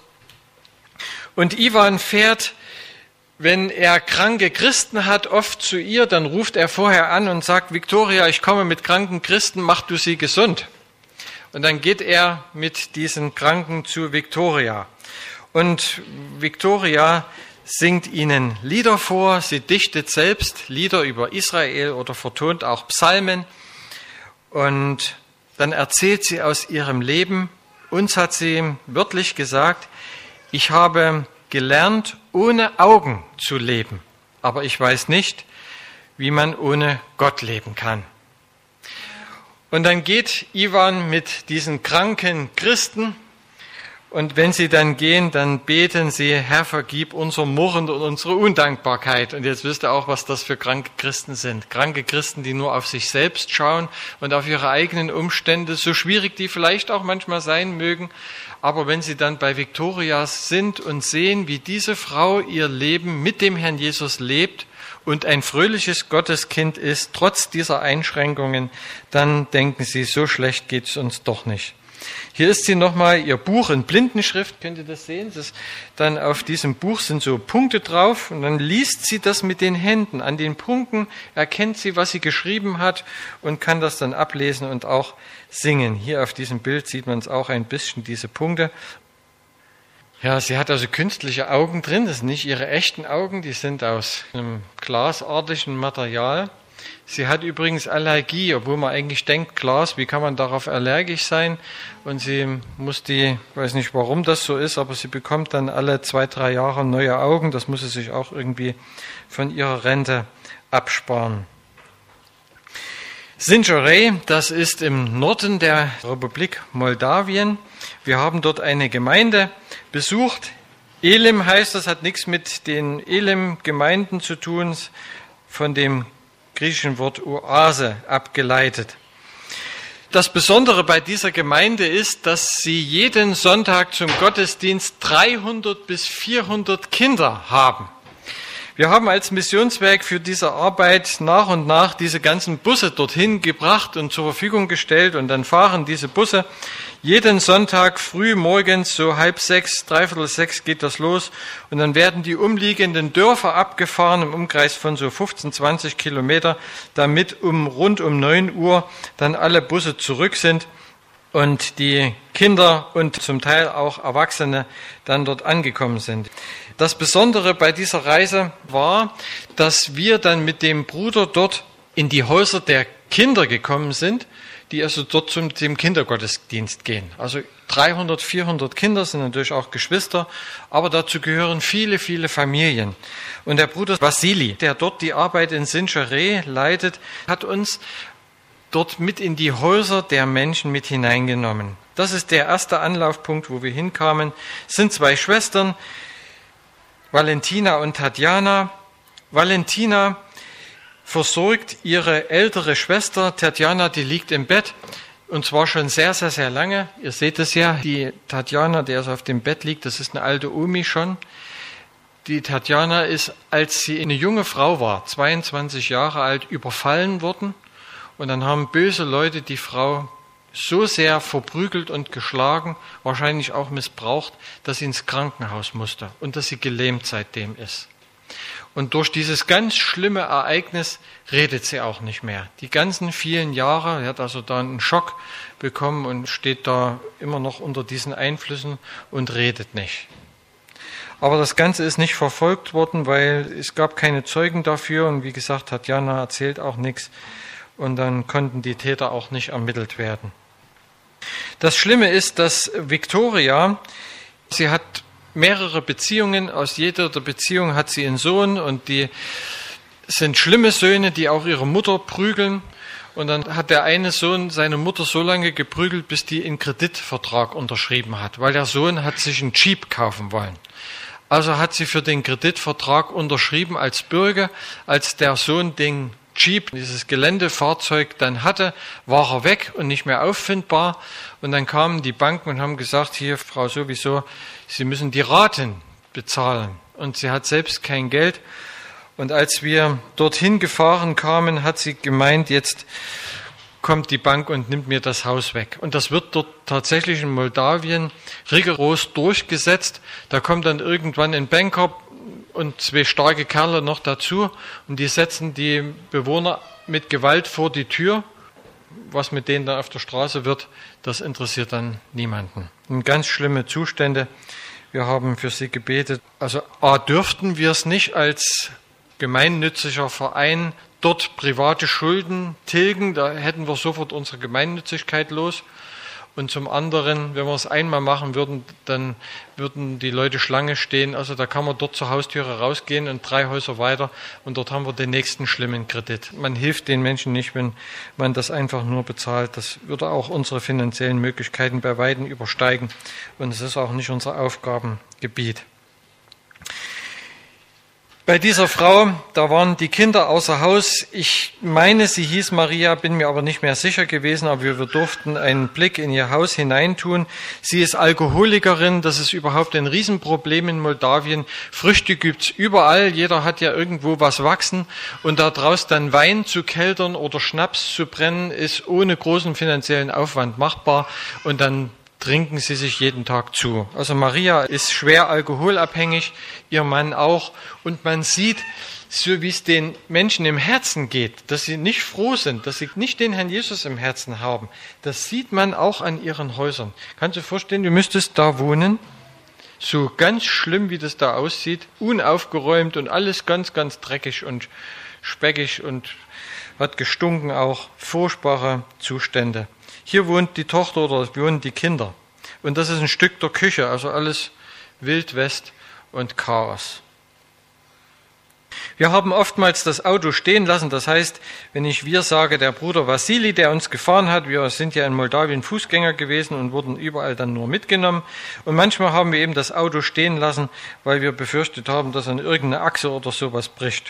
Und Ivan fährt, wenn er kranke Christen hat, oft zu ihr, dann ruft er vorher an und sagt, Viktoria, ich komme mit kranken Christen, mach du sie gesund. Und dann geht er mit diesen Kranken zu Viktoria. Und Viktoria singt ihnen Lieder vor, sie dichtet selbst Lieder über Israel oder vertont auch Psalmen. Und dann erzählt sie aus ihrem Leben. Uns hat sie wörtlich gesagt, ich habe gelernt, ohne Augen zu leben, aber ich weiß nicht, wie man ohne Gott leben kann. Und dann geht Ivan mit diesen kranken Christen und wenn sie dann gehen, dann beten sie, Herr, vergib unser Murren und unsere Undankbarkeit. Und jetzt wisst ihr auch, was das für kranke Christen sind. Kranke Christen, die nur auf sich selbst schauen und auf ihre eigenen Umstände, so schwierig die vielleicht auch manchmal sein mögen. Aber wenn sie dann bei Viktoria sind und sehen, wie diese Frau ihr Leben mit dem Herrn Jesus lebt und ein fröhliches Gotteskind ist, trotz dieser Einschränkungen, dann denken sie, so schlecht geht es uns doch nicht. Hier ist sie nochmal, ihr Buch in Blindenschrift, könnt ihr das sehen? Das dann auf diesem Buch sind so Punkte drauf und dann liest sie das mit den Händen. An den Punkten erkennt sie, was sie geschrieben hat und kann das dann ablesen und auch singen. Hier auf diesem Bild sieht man es auch ein bisschen, diese Punkte. Ja, sie hat also künstliche Augen drin, das sind nicht ihre echten Augen, die sind aus einem glasartigen Material. Sie hat übrigens Allergie, obwohl man eigentlich denkt, Glas, wie kann man darauf allergisch sein? Und sie muss die, ich weiß nicht, warum das so ist, aber sie bekommt dann alle zwei, drei Jahre neue Augen. Das muss sie sich auch irgendwie von ihrer Rente absparen. Sinjarei, das ist im Norden der Republik Moldawien. Wir haben dort eine Gemeinde besucht. Elim heißt das, hat nichts mit den Elim-Gemeinden zu tun, von dem griechischen Wort Oase abgeleitet. Das Besondere bei dieser Gemeinde ist, dass sie jeden Sonntag zum Gottesdienst dreihundert bis vierhundert Kinder haben. Wir haben als Missionswerk für diese Arbeit nach und nach diese ganzen Busse dorthin gebracht und zur Verfügung gestellt und dann fahren diese Busse jeden Sonntag früh morgens, so halb sechs, dreiviertel sechs geht das los und dann werden die umliegenden Dörfer abgefahren im Umkreis von so fünfzehn, zwanzig Kilometer, damit um rund um neun Uhr dann alle Busse zurück sind und die Kinder und zum Teil auch Erwachsene dann dort angekommen sind. Das Besondere bei dieser Reise war, dass wir dann mit dem Bruder dort in die Häuser der Kinder gekommen sind, die also dort zum dem Kindergottesdienst gehen. Also dreihundert, vierhundert Kinder sind natürlich auch Geschwister, aber dazu gehören viele, viele Familien. Und der Bruder Vassili, der dort die Arbeit in Sinjarei leitet, hat uns dort mit in die Häuser der Menschen mit hineingenommen. Das ist der erste Anlaufpunkt, wo wir hinkamen. Es sind zwei Schwestern, Valentina und Tatjana. Valentina versorgt ihre ältere Schwester, Tatjana, die liegt im Bett und zwar schon sehr, sehr, sehr lange. Ihr seht es ja, die Tatjana, der so auf dem Bett liegt, das ist eine alte Omi schon. Die Tatjana ist, als sie eine junge Frau war, zweiundzwanzig Jahre alt, überfallen worden und dann haben böse Leute die Frau so sehr verprügelt und geschlagen, wahrscheinlich auch missbraucht, dass sie ins Krankenhaus musste und dass sie gelähmt seitdem ist. Und durch dieses ganz schlimme Ereignis redet sie auch nicht mehr. Die ganzen vielen Jahre, sie hat also da einen Schock bekommen und steht da immer noch unter diesen Einflüssen und redet nicht. Aber das Ganze ist nicht verfolgt worden, weil es gab keine Zeugen dafür und wie gesagt, Tatjana erzählt auch nichts und dann konnten die Täter auch nicht ermittelt werden. Das Schlimme ist, dass Victoria, sie hat mehrere Beziehungen, aus jeder der Beziehungen hat sie einen Sohn und die sind schlimme Söhne, die auch ihre Mutter prügeln. Und dann hat der eine Sohn seine Mutter so lange geprügelt, bis die einen Kreditvertrag unterschrieben hat, weil der Sohn hat sich einen Jeep kaufen wollen. Also hat sie für den Kreditvertrag unterschrieben als Bürger. Als der Sohn den Jeep, dieses Geländefahrzeug, dann hatte, war er weg und nicht mehr auffindbar. Und dann kamen die Banken und haben gesagt, hier, Frau sowieso, Sie müssen die Raten bezahlen. Und sie hat selbst kein Geld. Und als wir dorthin gefahren kamen, hat sie gemeint, jetzt kommt die Bank und nimmt mir das Haus weg. Und das wird dort tatsächlich in Moldawien rigoros durchgesetzt. Da kommt dann irgendwann ein Banker und zwei starke Kerle noch dazu und die setzen die Bewohner mit Gewalt vor die Tür. Was mit denen da auf der Straße wird, das interessiert dann niemanden. Und ganz schlimme Zustände. Wir haben für sie gebetet. Also A, dürften wir es nicht als gemeinnütziger Verein dort private Schulden tilgen, da hätten wir sofort unsere Gemeinnützigkeit los. Und zum anderen, wenn wir es einmal machen würden, dann würden die Leute Schlange stehen. Also da kann man dort zur Haustüre rausgehen und drei Häuser weiter und dort haben wir den nächsten schlimmen Kredit. Man hilft den Menschen nicht, wenn man das einfach nur bezahlt. Das würde auch unsere finanziellen Möglichkeiten bei Weitem übersteigen und es ist auch nicht unser Aufgabengebiet. Bei dieser Frau, da waren die Kinder außer Haus. Ich meine, sie hieß Maria, bin mir aber nicht mehr sicher gewesen, aber wir, wir durften einen Blick in ihr Haus hineintun. Sie ist Alkoholikerin, das ist überhaupt ein Riesenproblem in Moldawien. Früchte gibt's überall, jeder hat ja irgendwo was wachsen und da draus dann Wein zu keltern oder Schnaps zu brennen, ist ohne großen finanziellen Aufwand machbar und dann trinken sie sich jeden Tag zu. Also Maria ist schwer alkoholabhängig, ihr Mann auch. Und man sieht, so wie es den Menschen im Herzen geht, dass sie nicht froh sind, dass sie nicht den Herrn Jesus im Herzen haben. Das sieht man auch an ihren Häusern. Kannst du dir vorstellen, du müsstest da wohnen? So ganz schlimm, wie das da aussieht, unaufgeräumt und alles ganz, ganz dreckig und speckig und hat gestunken auch. Furchtbare Zustände. Hier wohnt die Tochter oder wohnen die Kinder. Und das ist ein Stück der Küche, also alles Wild West und Chaos. Wir haben oftmals das Auto stehen lassen. Das heißt, wenn ich wir sage, der Bruder Vassili, der uns gefahren hat, wir sind ja in Moldawien Fußgänger gewesen und wurden überall dann nur mitgenommen. Und manchmal haben wir eben das Auto stehen lassen, weil wir befürchtet haben, dass an irgendeine Achse oder sowas bricht.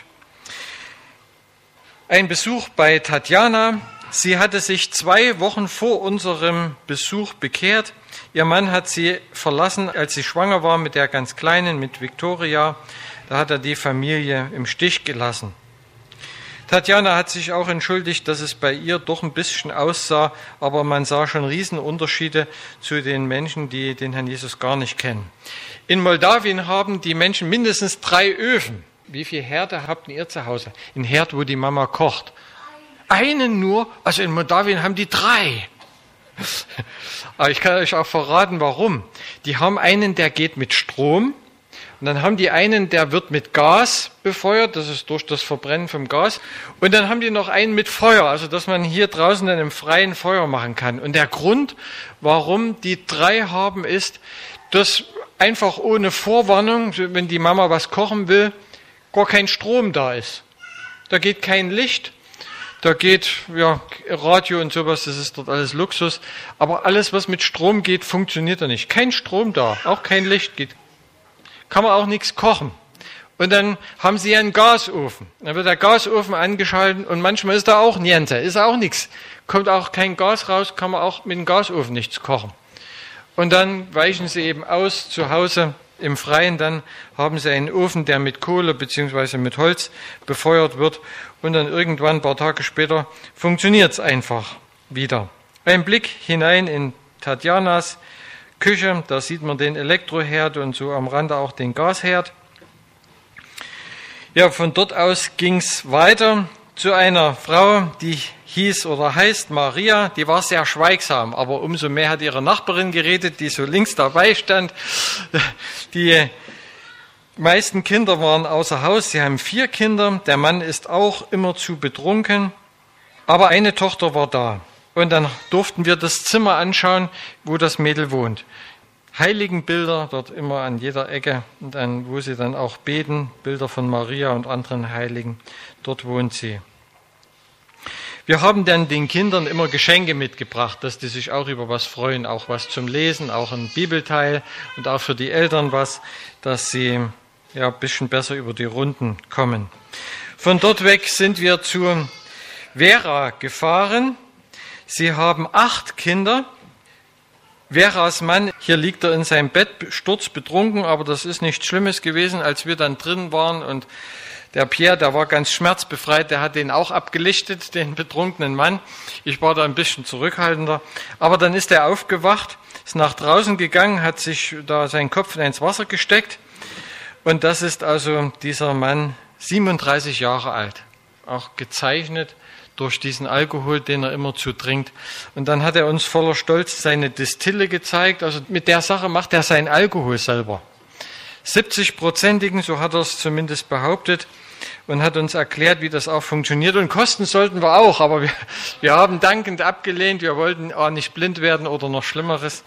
Ein Besuch bei Tatjana. Sie hatte sich zwei Wochen vor unserem Besuch bekehrt. Ihr Mann hat sie verlassen, als sie schwanger war mit der ganz Kleinen, mit Victoria. Da hat er die Familie im Stich gelassen. Tatjana hat sich auch entschuldigt, dass es bei ihr doch ein bisschen aussah, aber man sah schon Riesenunterschiede zu den Menschen, die den Herrn Jesus gar nicht kennen. In Moldawien haben die Menschen mindestens drei Öfen. Wie viele Herde habt ihr zu Hause? Ein Herd, wo die Mama kocht. Einen nur, also in Moldawien haben die drei. Aber ich kann euch auch verraten, warum. Die haben einen, der geht mit Strom. Und dann haben die einen, der wird mit Gas befeuert, das ist durch das Verbrennen vom Gas. Und dann haben die noch einen mit Feuer, also dass man hier draußen dann im Freien Feuer machen kann. Und der Grund, warum die drei haben, ist, dass einfach ohne Vorwarnung, wenn die Mama was kochen will, gar kein Strom da ist. Da geht kein Licht. Da geht ja Radio und sowas, das ist dort alles Luxus. Aber alles, was mit Strom geht, funktioniert da nicht. Kein Strom da, auch kein Licht geht. Kann man auch nichts kochen. Und dann haben sie einen Gasofen. Dann wird der Gasofen angeschaltet und manchmal ist da auch niente, ist auch nichts. Kommt auch kein Gas raus, kann man auch mit dem Gasofen nichts kochen. Und dann weichen sie eben aus zu Hause im Freien, dann haben sie einen Ofen, der mit Kohle bzw. mit Holz befeuert wird und dann irgendwann, ein paar Tage später, funktioniert es einfach wieder. Ein Blick hinein in Tatjanas Küche, da sieht man den Elektroherd und so am Rande auch den Gasherd. Ja, von dort aus ging es weiter zu einer Frau, die hieß oder heißt Maria, die war sehr schweigsam, aber umso mehr hat ihre Nachbarin geredet, die so links dabei stand. Die meisten Kinder waren außer Haus, sie haben vier Kinder, der Mann ist auch immer zu betrunken, aber eine Tochter war da. Und dann durften wir das Zimmer anschauen, wo das Mädel wohnt. Heiligenbilder dort immer an jeder Ecke, und dann, wo sie dann auch beten, Bilder von Maria und anderen Heiligen, dort wohnt sie. Wir haben dann den Kindern immer Geschenke mitgebracht, dass die sich auch über was freuen, auch was zum Lesen, auch ein Bibelteil und auch für die Eltern was, dass sie ja ein bisschen besser über die Runden kommen. Von dort weg sind wir zu Vera gefahren. Sie haben acht Kinder. Veras Mann, hier liegt er in seinem Bett, sturzbetrunken, aber das ist nichts Schlimmes gewesen, als wir dann drin waren, und der Pierre, der war ganz schmerzbefreit, der hat den auch abgelichtet, den betrunkenen Mann. Ich war da ein bisschen zurückhaltender. Aber dann ist er aufgewacht, ist nach draußen gegangen, hat sich da seinen Kopf ins Wasser gesteckt. Und das ist also dieser Mann, siebenunddreißig Jahre alt, auch gezeichnet durch diesen Alkohol, den er immer zu trinkt. Und dann hat er uns voller Stolz seine Distille gezeigt. Also mit der Sache macht er seinen Alkohol selber. siebzig-prozentigen, so hat er es zumindest behauptet, und hat uns erklärt, wie das auch funktioniert. Und kosten sollten wir auch, aber wir, wir haben dankend abgelehnt. Wir wollten auch nicht blind werden oder noch Schlimmeres.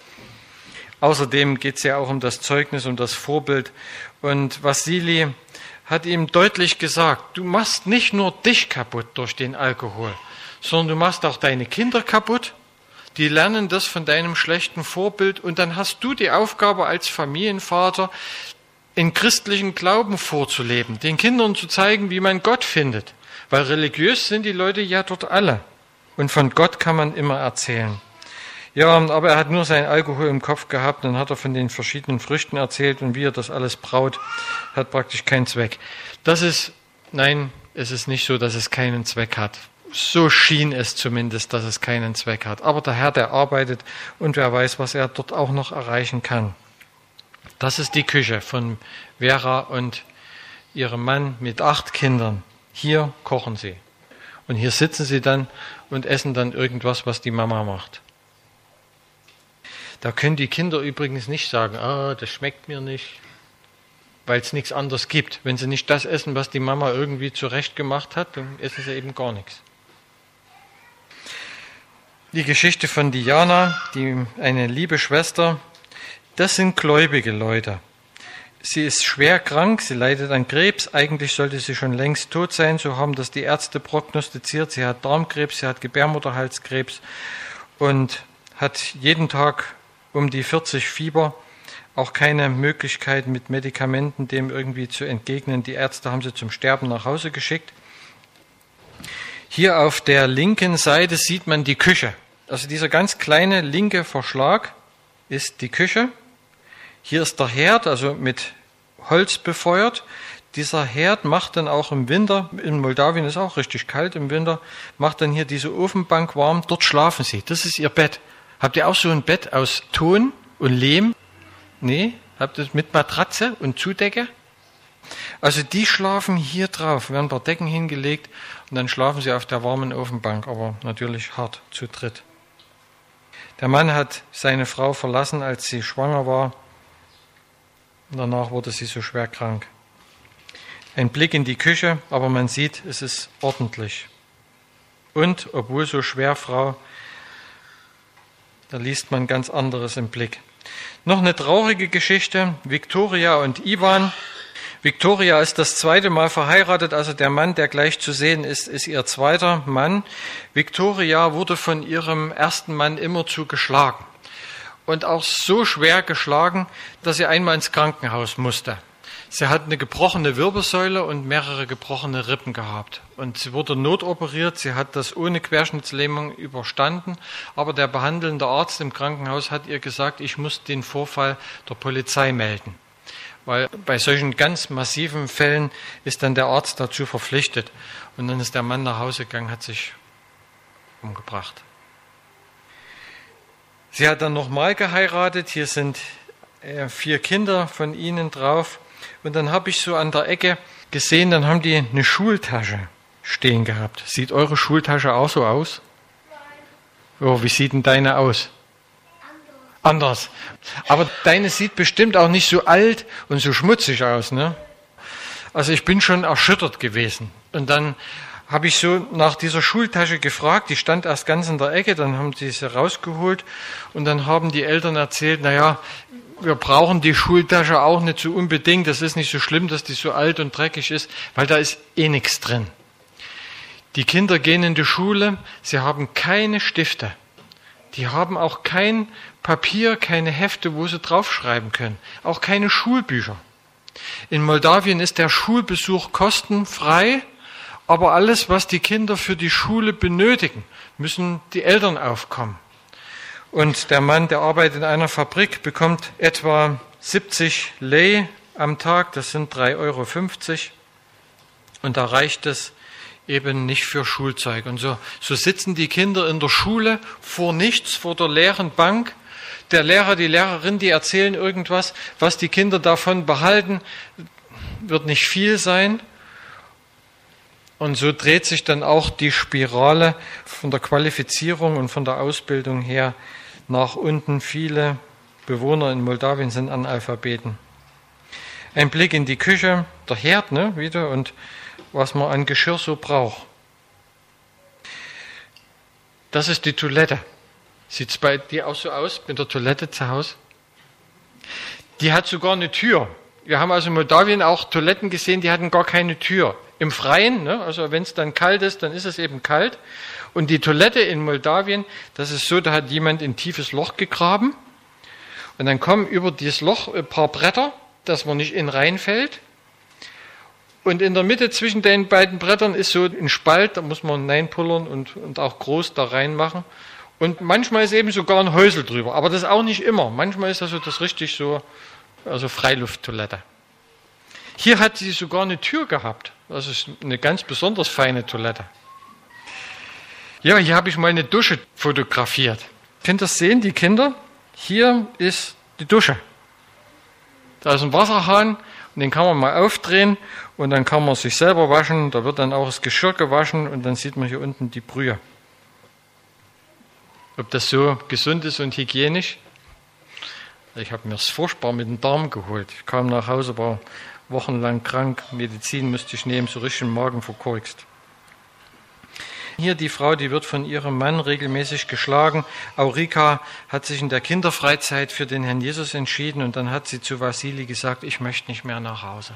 Außerdem geht es ja auch um das Zeugnis, um das Vorbild. Und Wassili hat ihm deutlich gesagt, du machst nicht nur dich kaputt durch den Alkohol, sondern du machst auch deine Kinder kaputt. Die lernen das von deinem schlechten Vorbild, und dann hast du die Aufgabe als Familienvater, in christlichen Glauben vorzuleben, den Kindern zu zeigen, wie man Gott findet. Weil religiös sind die Leute ja dort alle. Und von Gott kann man immer erzählen. Ja, aber er hat nur seinen Alkohol im Kopf gehabt, dann hat er von den verschiedenen Früchten erzählt und wie er das alles braut, hat praktisch keinen Zweck. Das ist, nein, es ist nicht so, dass es keinen Zweck hat. So schien es zumindest, dass es keinen Zweck hat. Aber der Herr, der arbeitet, und wer weiß, was er dort auch noch erreichen kann. Das ist die Küche von Vera und ihrem Mann mit acht Kindern. Hier kochen sie. Und hier sitzen sie dann und essen dann irgendwas, was die Mama macht. Da können die Kinder übrigens nicht sagen, ah, das schmeckt mir nicht, weil es nichts anderes gibt. Wenn sie nicht das essen, was die Mama irgendwie zurecht gemacht hat, dann essen sie eben gar nichts. Die Geschichte von Diana, die, eine liebe Schwester, das sind gläubige Leute. Sie ist schwer krank, sie leidet an Krebs. Eigentlich sollte sie schon längst tot sein, so haben das die Ärzte prognostiziert. Sie hat Darmkrebs, sie hat Gebärmutterhalskrebs und hat jeden Tag um die vierzig Fieber, auch keine Möglichkeit mit Medikamenten dem irgendwie zu entgegnen. Die Ärzte haben sie zum Sterben nach Hause geschickt. Hier auf der linken Seite sieht man die Küche. Also dieser ganz kleine linke Verschlag ist die Küche. Hier ist der Herd, also mit Holz befeuert. Dieser Herd macht dann auch im Winter, in Moldawien ist auch richtig kalt im Winter, macht dann hier diese Ofenbank warm. Dort schlafen sie. Das ist ihr Bett. Habt ihr auch so ein Bett aus Ton und Lehm? Nee? Habt ihr das mit Matratze und Zudecke? Also die schlafen hier drauf, werden ein paar Decken hingelegt und dann schlafen sie auf der warmen Ofenbank, aber natürlich hart zu dritt. Der Mann hat seine Frau verlassen, als sie schwanger war. Und danach wurde sie so schwer krank. Ein Blick in die Küche, aber man sieht, es ist ordentlich. Und, obwohl so schwer, Frau, da liest man ganz anderes im Blick. Noch eine traurige Geschichte, Viktoria und Ivan. Viktoria ist das zweite Mal verheiratet, also der Mann, der gleich zu sehen ist, ist ihr zweiter Mann. Viktoria wurde von ihrem ersten Mann immerzu geschlagen. Und auch so schwer geschlagen, dass sie einmal ins Krankenhaus musste. Sie hat eine gebrochene Wirbelsäule und mehrere gebrochene Rippen gehabt. Und sie wurde notoperiert, sie hat das ohne Querschnittslähmung überstanden. Aber der behandelnde Arzt im Krankenhaus hat ihr gesagt, ich muss den Vorfall der Polizei melden. Weil bei solchen ganz massiven Fällen ist dann der Arzt dazu verpflichtet. Und dann ist der Mann nach Hause gegangen, hat sich umgebracht. Sie hat dann nochmal geheiratet, hier sind vier Kinder von ihnen drauf. Und dann habe ich so an der Ecke gesehen, dann haben die eine Schultasche stehen gehabt. Sieht eure Schultasche auch so aus? Nein. Oh, wie sieht denn deine aus? Anders. Anders. Aber deine sieht bestimmt auch nicht so alt und so schmutzig aus, ne? Also ich bin schon erschüttert gewesen. Und dann habe ich so nach dieser Schultasche gefragt, die stand erst ganz in der Ecke, dann haben sie sie rausgeholt und dann haben die Eltern erzählt, naja, wir brauchen die Schultasche auch nicht so unbedingt, das ist nicht so schlimm, dass die so alt und dreckig ist, weil da ist eh nichts drin. Die Kinder gehen in die Schule, sie haben keine Stifte, die haben auch kein Papier, keine Hefte, wo sie draufschreiben können, auch keine Schulbücher. In Moldawien ist der Schulbesuch kostenfrei, aber alles, was die Kinder für die Schule benötigen, müssen die Eltern aufkommen. Und der Mann, der arbeitet in einer Fabrik, bekommt etwa siebzig Lei am Tag, das sind drei Euro fünfzig. Und da reicht es eben nicht für Schulzeug. Und so, so sitzen die Kinder in der Schule vor nichts, vor der leeren Bank. Der Lehrer, die Lehrerin, die erzählen irgendwas, was die Kinder davon behalten, wird nicht viel sein. Und so dreht sich dann auch die Spirale von der Qualifizierung und von der Ausbildung her nach unten. Viele Bewohner in Moldawien sind Analphabeten. Ein Blick in die Küche, der Herd, ne, wieder, und was man an Geschirr so braucht. Das ist die Toilette. Sieht es bei dir auch so aus, mit der Toilette zu Hause? Die hat sogar eine Tür. Wir haben also in Moldawien auch Toiletten gesehen, die hatten gar keine Tür. Im Freien, ne? Also wenn es dann kalt ist, dann ist es eben kalt. Und die Toilette in Moldawien, das ist so, da hat jemand ein tiefes Loch gegraben. Und dann kommen über dieses Loch ein paar Bretter, dass man nicht in reinfällt. Und in der Mitte zwischen den beiden Brettern ist so ein Spalt, da muss man hineinpullern und, und auch groß da reinmachen. Und manchmal ist eben sogar ein Häusel drüber, aber das auch nicht immer. Manchmal ist also das richtig so, also Freilufttoilette. Hier hat sie sogar eine Tür gehabt. Das ist eine ganz besonders feine Toilette. Ja, hier habe ich mal eine Dusche fotografiert. Könnt ihr das sehen, die Kinder? Hier ist die Dusche. Da ist ein Wasserhahn und den kann man mal aufdrehen und dann kann man sich selber waschen. Da wird dann auch das Geschirr gewaschen und dann sieht man hier unten die Brühe. Ob das so gesund ist und hygienisch? Ich habe mir das furchtbar mit dem Darm geholt. Ich kam nach Hause, war wochenlang krank, Medizin musste ich nehmen, so richtig im Magen verkorkst. Hier die Frau, die wird von ihrem Mann regelmäßig geschlagen. Aurika hat sich in der Kinderfreizeit für den Herrn Jesus entschieden und dann hat sie zu Wassili gesagt, ich möchte nicht mehr nach Hause.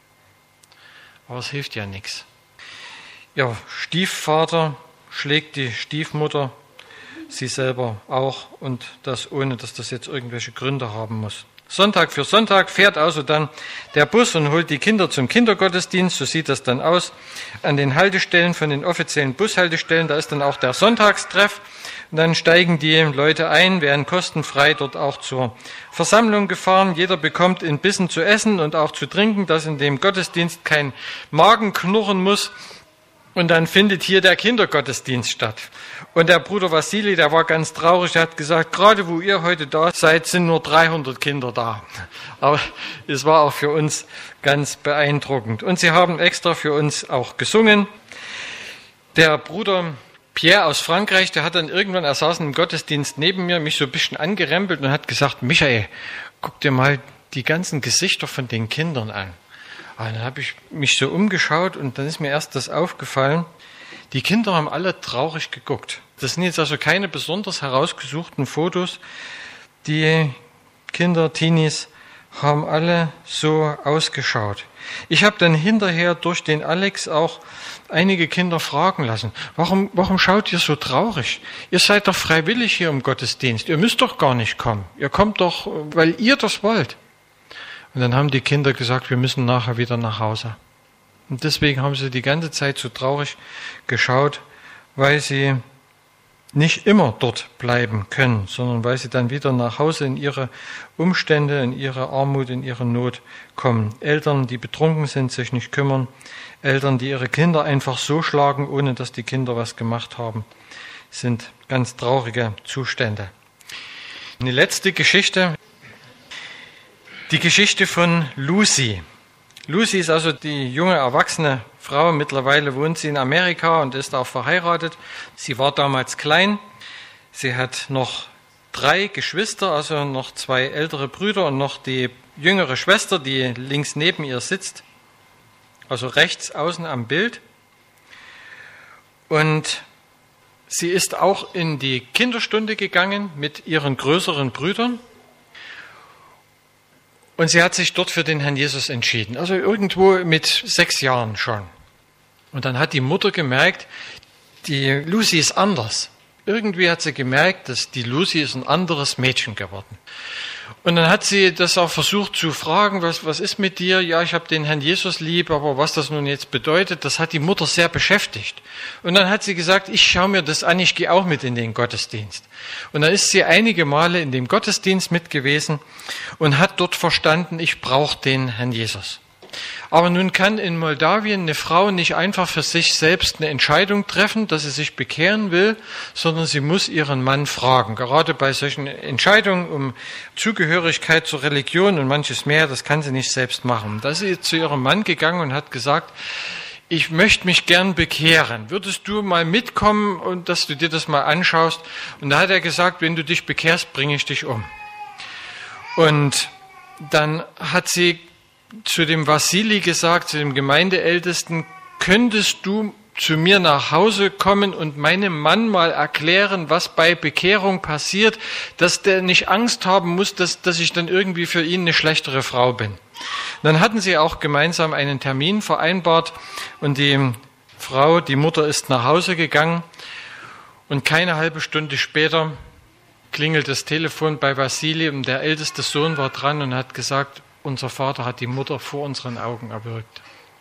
Aber es hilft ja nichts. Ihr Stiefvater schlägt die Stiefmutter, sie selber auch, und das ohne, dass das jetzt irgendwelche Gründe haben muss. Sonntag für Sonntag fährt also dann der Bus und holt die Kinder zum Kindergottesdienst, so sieht das dann aus. An den Haltestellen von den offiziellen Bushaltestellen, da ist dann auch der Sonntagstreff. Und dann steigen die Leute ein, werden kostenfrei dort auch zur Versammlung gefahren. Jeder bekommt ein bisschen zu essen und auch zu trinken, dass in dem Gottesdienst kein Magen knurren muss. Und dann findet hier der Kindergottesdienst statt. Und der Bruder Wassili, der war ganz traurig, der hat gesagt, gerade wo ihr heute da seid, sind nur dreihundert Kinder da. Aber es war auch für uns ganz beeindruckend. Und sie haben extra für uns auch gesungen. Der Bruder Pierre aus Frankreich, der hat dann irgendwann, er saß im Gottesdienst neben mir, mich so ein bisschen angerempelt und hat gesagt, Michael, guck dir mal die ganzen Gesichter von den Kindern an. Und dann habe ich mich so umgeschaut und dann ist mir erst das aufgefallen, die Kinder haben alle traurig geguckt. Das sind jetzt also keine besonders herausgesuchten Fotos. Die Kinder, Teenies, haben alle so ausgeschaut. Ich habe dann hinterher durch den Alex auch einige Kinder fragen lassen, warum, warum schaut ihr so traurig? Ihr seid doch freiwillig hier im Gottesdienst, ihr müsst doch gar nicht kommen. Ihr kommt doch, weil ihr das wollt. Und dann haben die Kinder gesagt, wir müssen nachher wieder nach Hause. Und deswegen haben sie die ganze Zeit so traurig geschaut, weil sie nicht immer dort bleiben können, sondern weil sie dann wieder nach Hause in ihre Umstände, in ihre Armut, in ihre Not kommen. Eltern, die betrunken sind, sich nicht kümmern. Eltern, die ihre Kinder einfach so schlagen, ohne dass die Kinder was gemacht haben, sind ganz traurige Zustände. Eine letzte Geschichte. Die Geschichte von Lucy. Lucy ist also die junge, erwachsene Frau. Mittlerweile wohnt sie in Amerika und ist auch verheiratet. Sie war damals klein. Sie hat noch drei Geschwister, also noch zwei ältere Brüder und noch die jüngere Schwester, die links neben ihr sitzt, also rechts außen am Bild. Und sie ist auch in die Kinderstunde gegangen mit ihren größeren Brüdern. Und sie hat sich dort für den Herrn Jesus entschieden. Also irgendwo mit sechs Jahren schon. Und dann hat die Mutter gemerkt, die Lucy ist anders. Irgendwie hat sie gemerkt, dass die Lucy ist ein anderes Mädchen geworden. Und dann hat sie das auch versucht zu fragen, was, was ist mit dir? Ja, ich habe den Herrn Jesus lieb, aber was das nun jetzt bedeutet, das hat die Mutter sehr beschäftigt. Und dann hat sie gesagt, ich schaue mir das an, ich gehe auch mit in den Gottesdienst. Und dann ist sie einige Male in dem Gottesdienst mit gewesen und hat dort verstanden, ich brauche den Herrn Jesus. Aber nun kann in Moldawien eine Frau nicht einfach für sich selbst eine Entscheidung treffen, dass sie sich bekehren will, sondern sie muss ihren Mann fragen. Gerade bei solchen Entscheidungen um Zugehörigkeit zur Religion und manches mehr, das kann sie nicht selbst machen. Da ist sie zu ihrem Mann gegangen und hat gesagt, ich möchte mich gern bekehren. Würdest du mal mitkommen und dass du dir das mal anschaust? Und da hat er gesagt, wenn du dich bekehrst, bringe ich dich um. Und dann hat sie zu dem Wassili gesagt, zu dem Gemeindeältesten, könntest du zu mir nach Hause kommen und meinem Mann mal erklären, was bei Bekehrung passiert, dass der nicht Angst haben muss, dass, dass ich dann irgendwie für ihn eine schlechtere Frau bin. Dann hatten sie auch gemeinsam einen Termin vereinbart und die Frau, die Mutter, ist nach Hause gegangen und keine halbe Stunde später klingelt das Telefon bei Wassili und der älteste Sohn war dran und hat gesagt, unser Vater hat die Mutter vor unseren Augen erwürgt.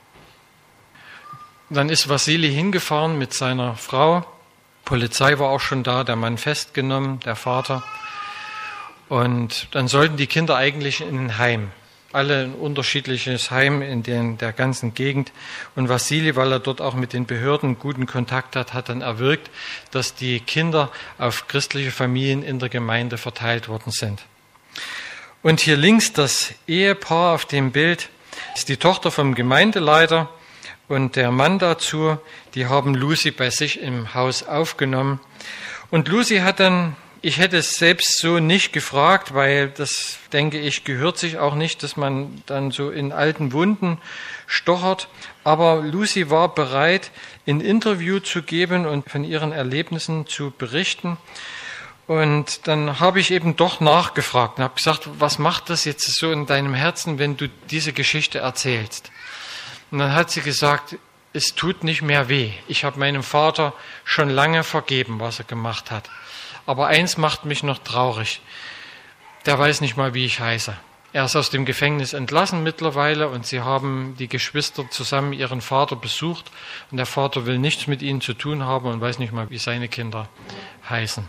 Dann ist Wassili hingefahren mit seiner Frau. Polizei war auch schon da, der Mann festgenommen, der Vater. Und dann sollten die Kinder eigentlich in ein Heim. Alle ein unterschiedliches Heim in den, der ganzen Gegend. Und Wassili, weil er dort auch mit den Behörden guten Kontakt hat, hat dann erwirkt, dass die Kinder auf christliche Familien in der Gemeinde verteilt worden sind. Und hier links das Ehepaar auf dem Bild ist die Tochter vom Gemeindeleiter und der Mann dazu, die haben Lucy bei sich im Haus aufgenommen. Und Lucy hat dann, ich hätte es selbst so nicht gefragt, weil das, denke ich, gehört sich auch nicht, dass man dann so in alten Wunden stochert. Aber Lucy war bereit, ein Interview zu geben und von ihren Erlebnissen zu berichten. Und dann habe ich eben doch nachgefragt und habe gesagt, was macht das jetzt so in deinem Herzen, wenn du diese Geschichte erzählst? Und dann hat sie gesagt, es tut nicht mehr weh. Ich habe meinem Vater schon lange vergeben, was er gemacht hat. Aber eins macht mich noch traurig. Der weiß nicht mal, wie ich heiße. Er ist aus dem Gefängnis entlassen mittlerweile und sie haben die Geschwister zusammen ihren Vater besucht und der Vater will nichts mit ihnen zu tun haben und weiß nicht mal, wie seine Kinder heißen.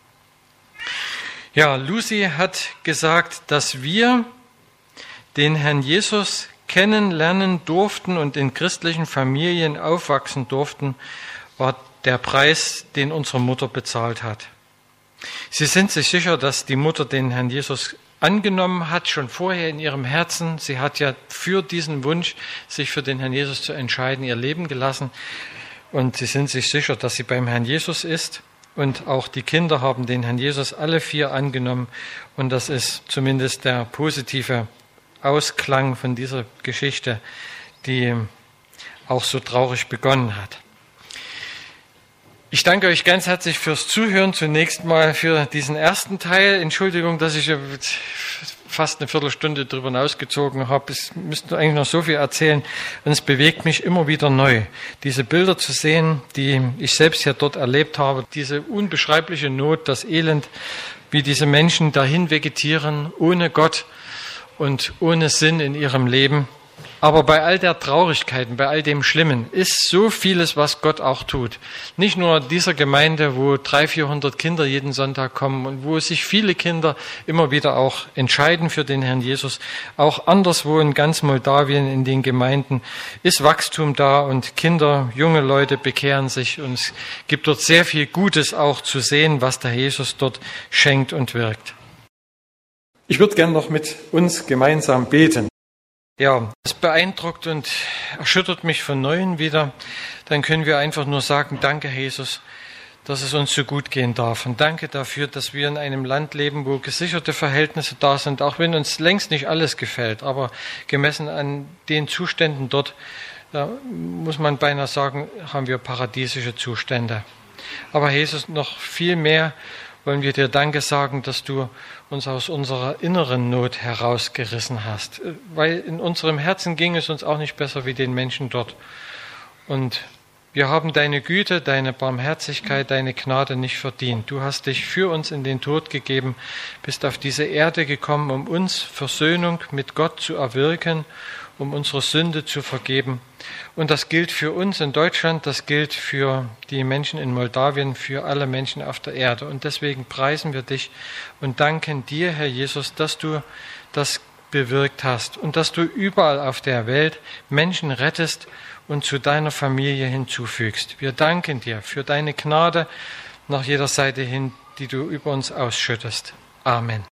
Ja, Lucy hat gesagt, dass wir den Herrn Jesus kennenlernen durften und in christlichen Familien aufwachsen durften, war der Preis, den unsere Mutter bezahlt hat. Sie sind sich sicher, dass die Mutter den Herrn Jesus angenommen hat, schon vorher in ihrem Herzen. Sie hat ja für diesen Wunsch, sich für den Herrn Jesus zu entscheiden, ihr Leben gelassen. Und sie sind sich sicher, dass sie beim Herrn Jesus ist. Und auch die Kinder haben den Herrn Jesus alle vier angenommen. Und das ist zumindest der positive Ausklang von dieser Geschichte, die auch so traurig begonnen hat. Ich danke euch ganz herzlich fürs Zuhören. Zunächst mal für diesen ersten Teil. Entschuldigung, dass ich fast eine Viertelstunde darüber hinausgezogen habe. Es müsste eigentlich noch so viel erzählen. Und es bewegt mich immer wieder neu, diese Bilder zu sehen, die ich selbst ja dort erlebt habe. Diese unbeschreibliche Not, das Elend, wie diese Menschen dahin vegetieren, ohne Gott und ohne Sinn in ihrem Leben. Aber bei all der Traurigkeiten, bei all dem Schlimmen ist so vieles, was Gott auch tut. Nicht nur dieser Gemeinde, wo dreihundert, vierhundert Kinder jeden Sonntag kommen und wo sich viele Kinder immer wieder auch entscheiden für den Herrn Jesus. Auch anderswo in ganz Moldawien, in den Gemeinden, ist Wachstum da und Kinder, junge Leute bekehren sich. Und es gibt dort sehr viel Gutes auch zu sehen, was der Jesus dort schenkt und wirkt. Ich würde gern noch mit uns gemeinsam beten. Ja, das beeindruckt und erschüttert mich von Neuem wieder. Dann können wir einfach nur sagen, danke Jesus, dass es uns so gut gehen darf. Und danke dafür, dass wir in einem Land leben, wo gesicherte Verhältnisse da sind, auch wenn uns längst nicht alles gefällt. Aber gemessen an den Zuständen dort, da muss man beinahe sagen, haben wir paradiesische Zustände. Aber Jesus, noch viel mehr wollen wir dir Danke sagen, dass du uns aus unserer inneren Not herausgerissen hast. Weil in unserem Herzen ging es uns auch nicht besser wie den Menschen dort. Und wir haben deine Güte, deine Barmherzigkeit, deine Gnade nicht verdient. Du hast dich für uns in den Tod gegeben, bist auf diese Erde gekommen, um uns Versöhnung mit Gott zu erwirken, um unsere Sünde zu vergeben. Und das gilt für uns in Deutschland, das gilt für die Menschen in Moldawien, für alle Menschen auf der Erde. Und deswegen preisen wir dich und danken dir, Herr Jesus, dass du das bewirkt hast und dass du überall auf der Welt Menschen rettest und zu deiner Familie hinzufügst. Wir danken dir für deine Gnade nach jeder Seite hin, die du über uns ausschüttest. Amen.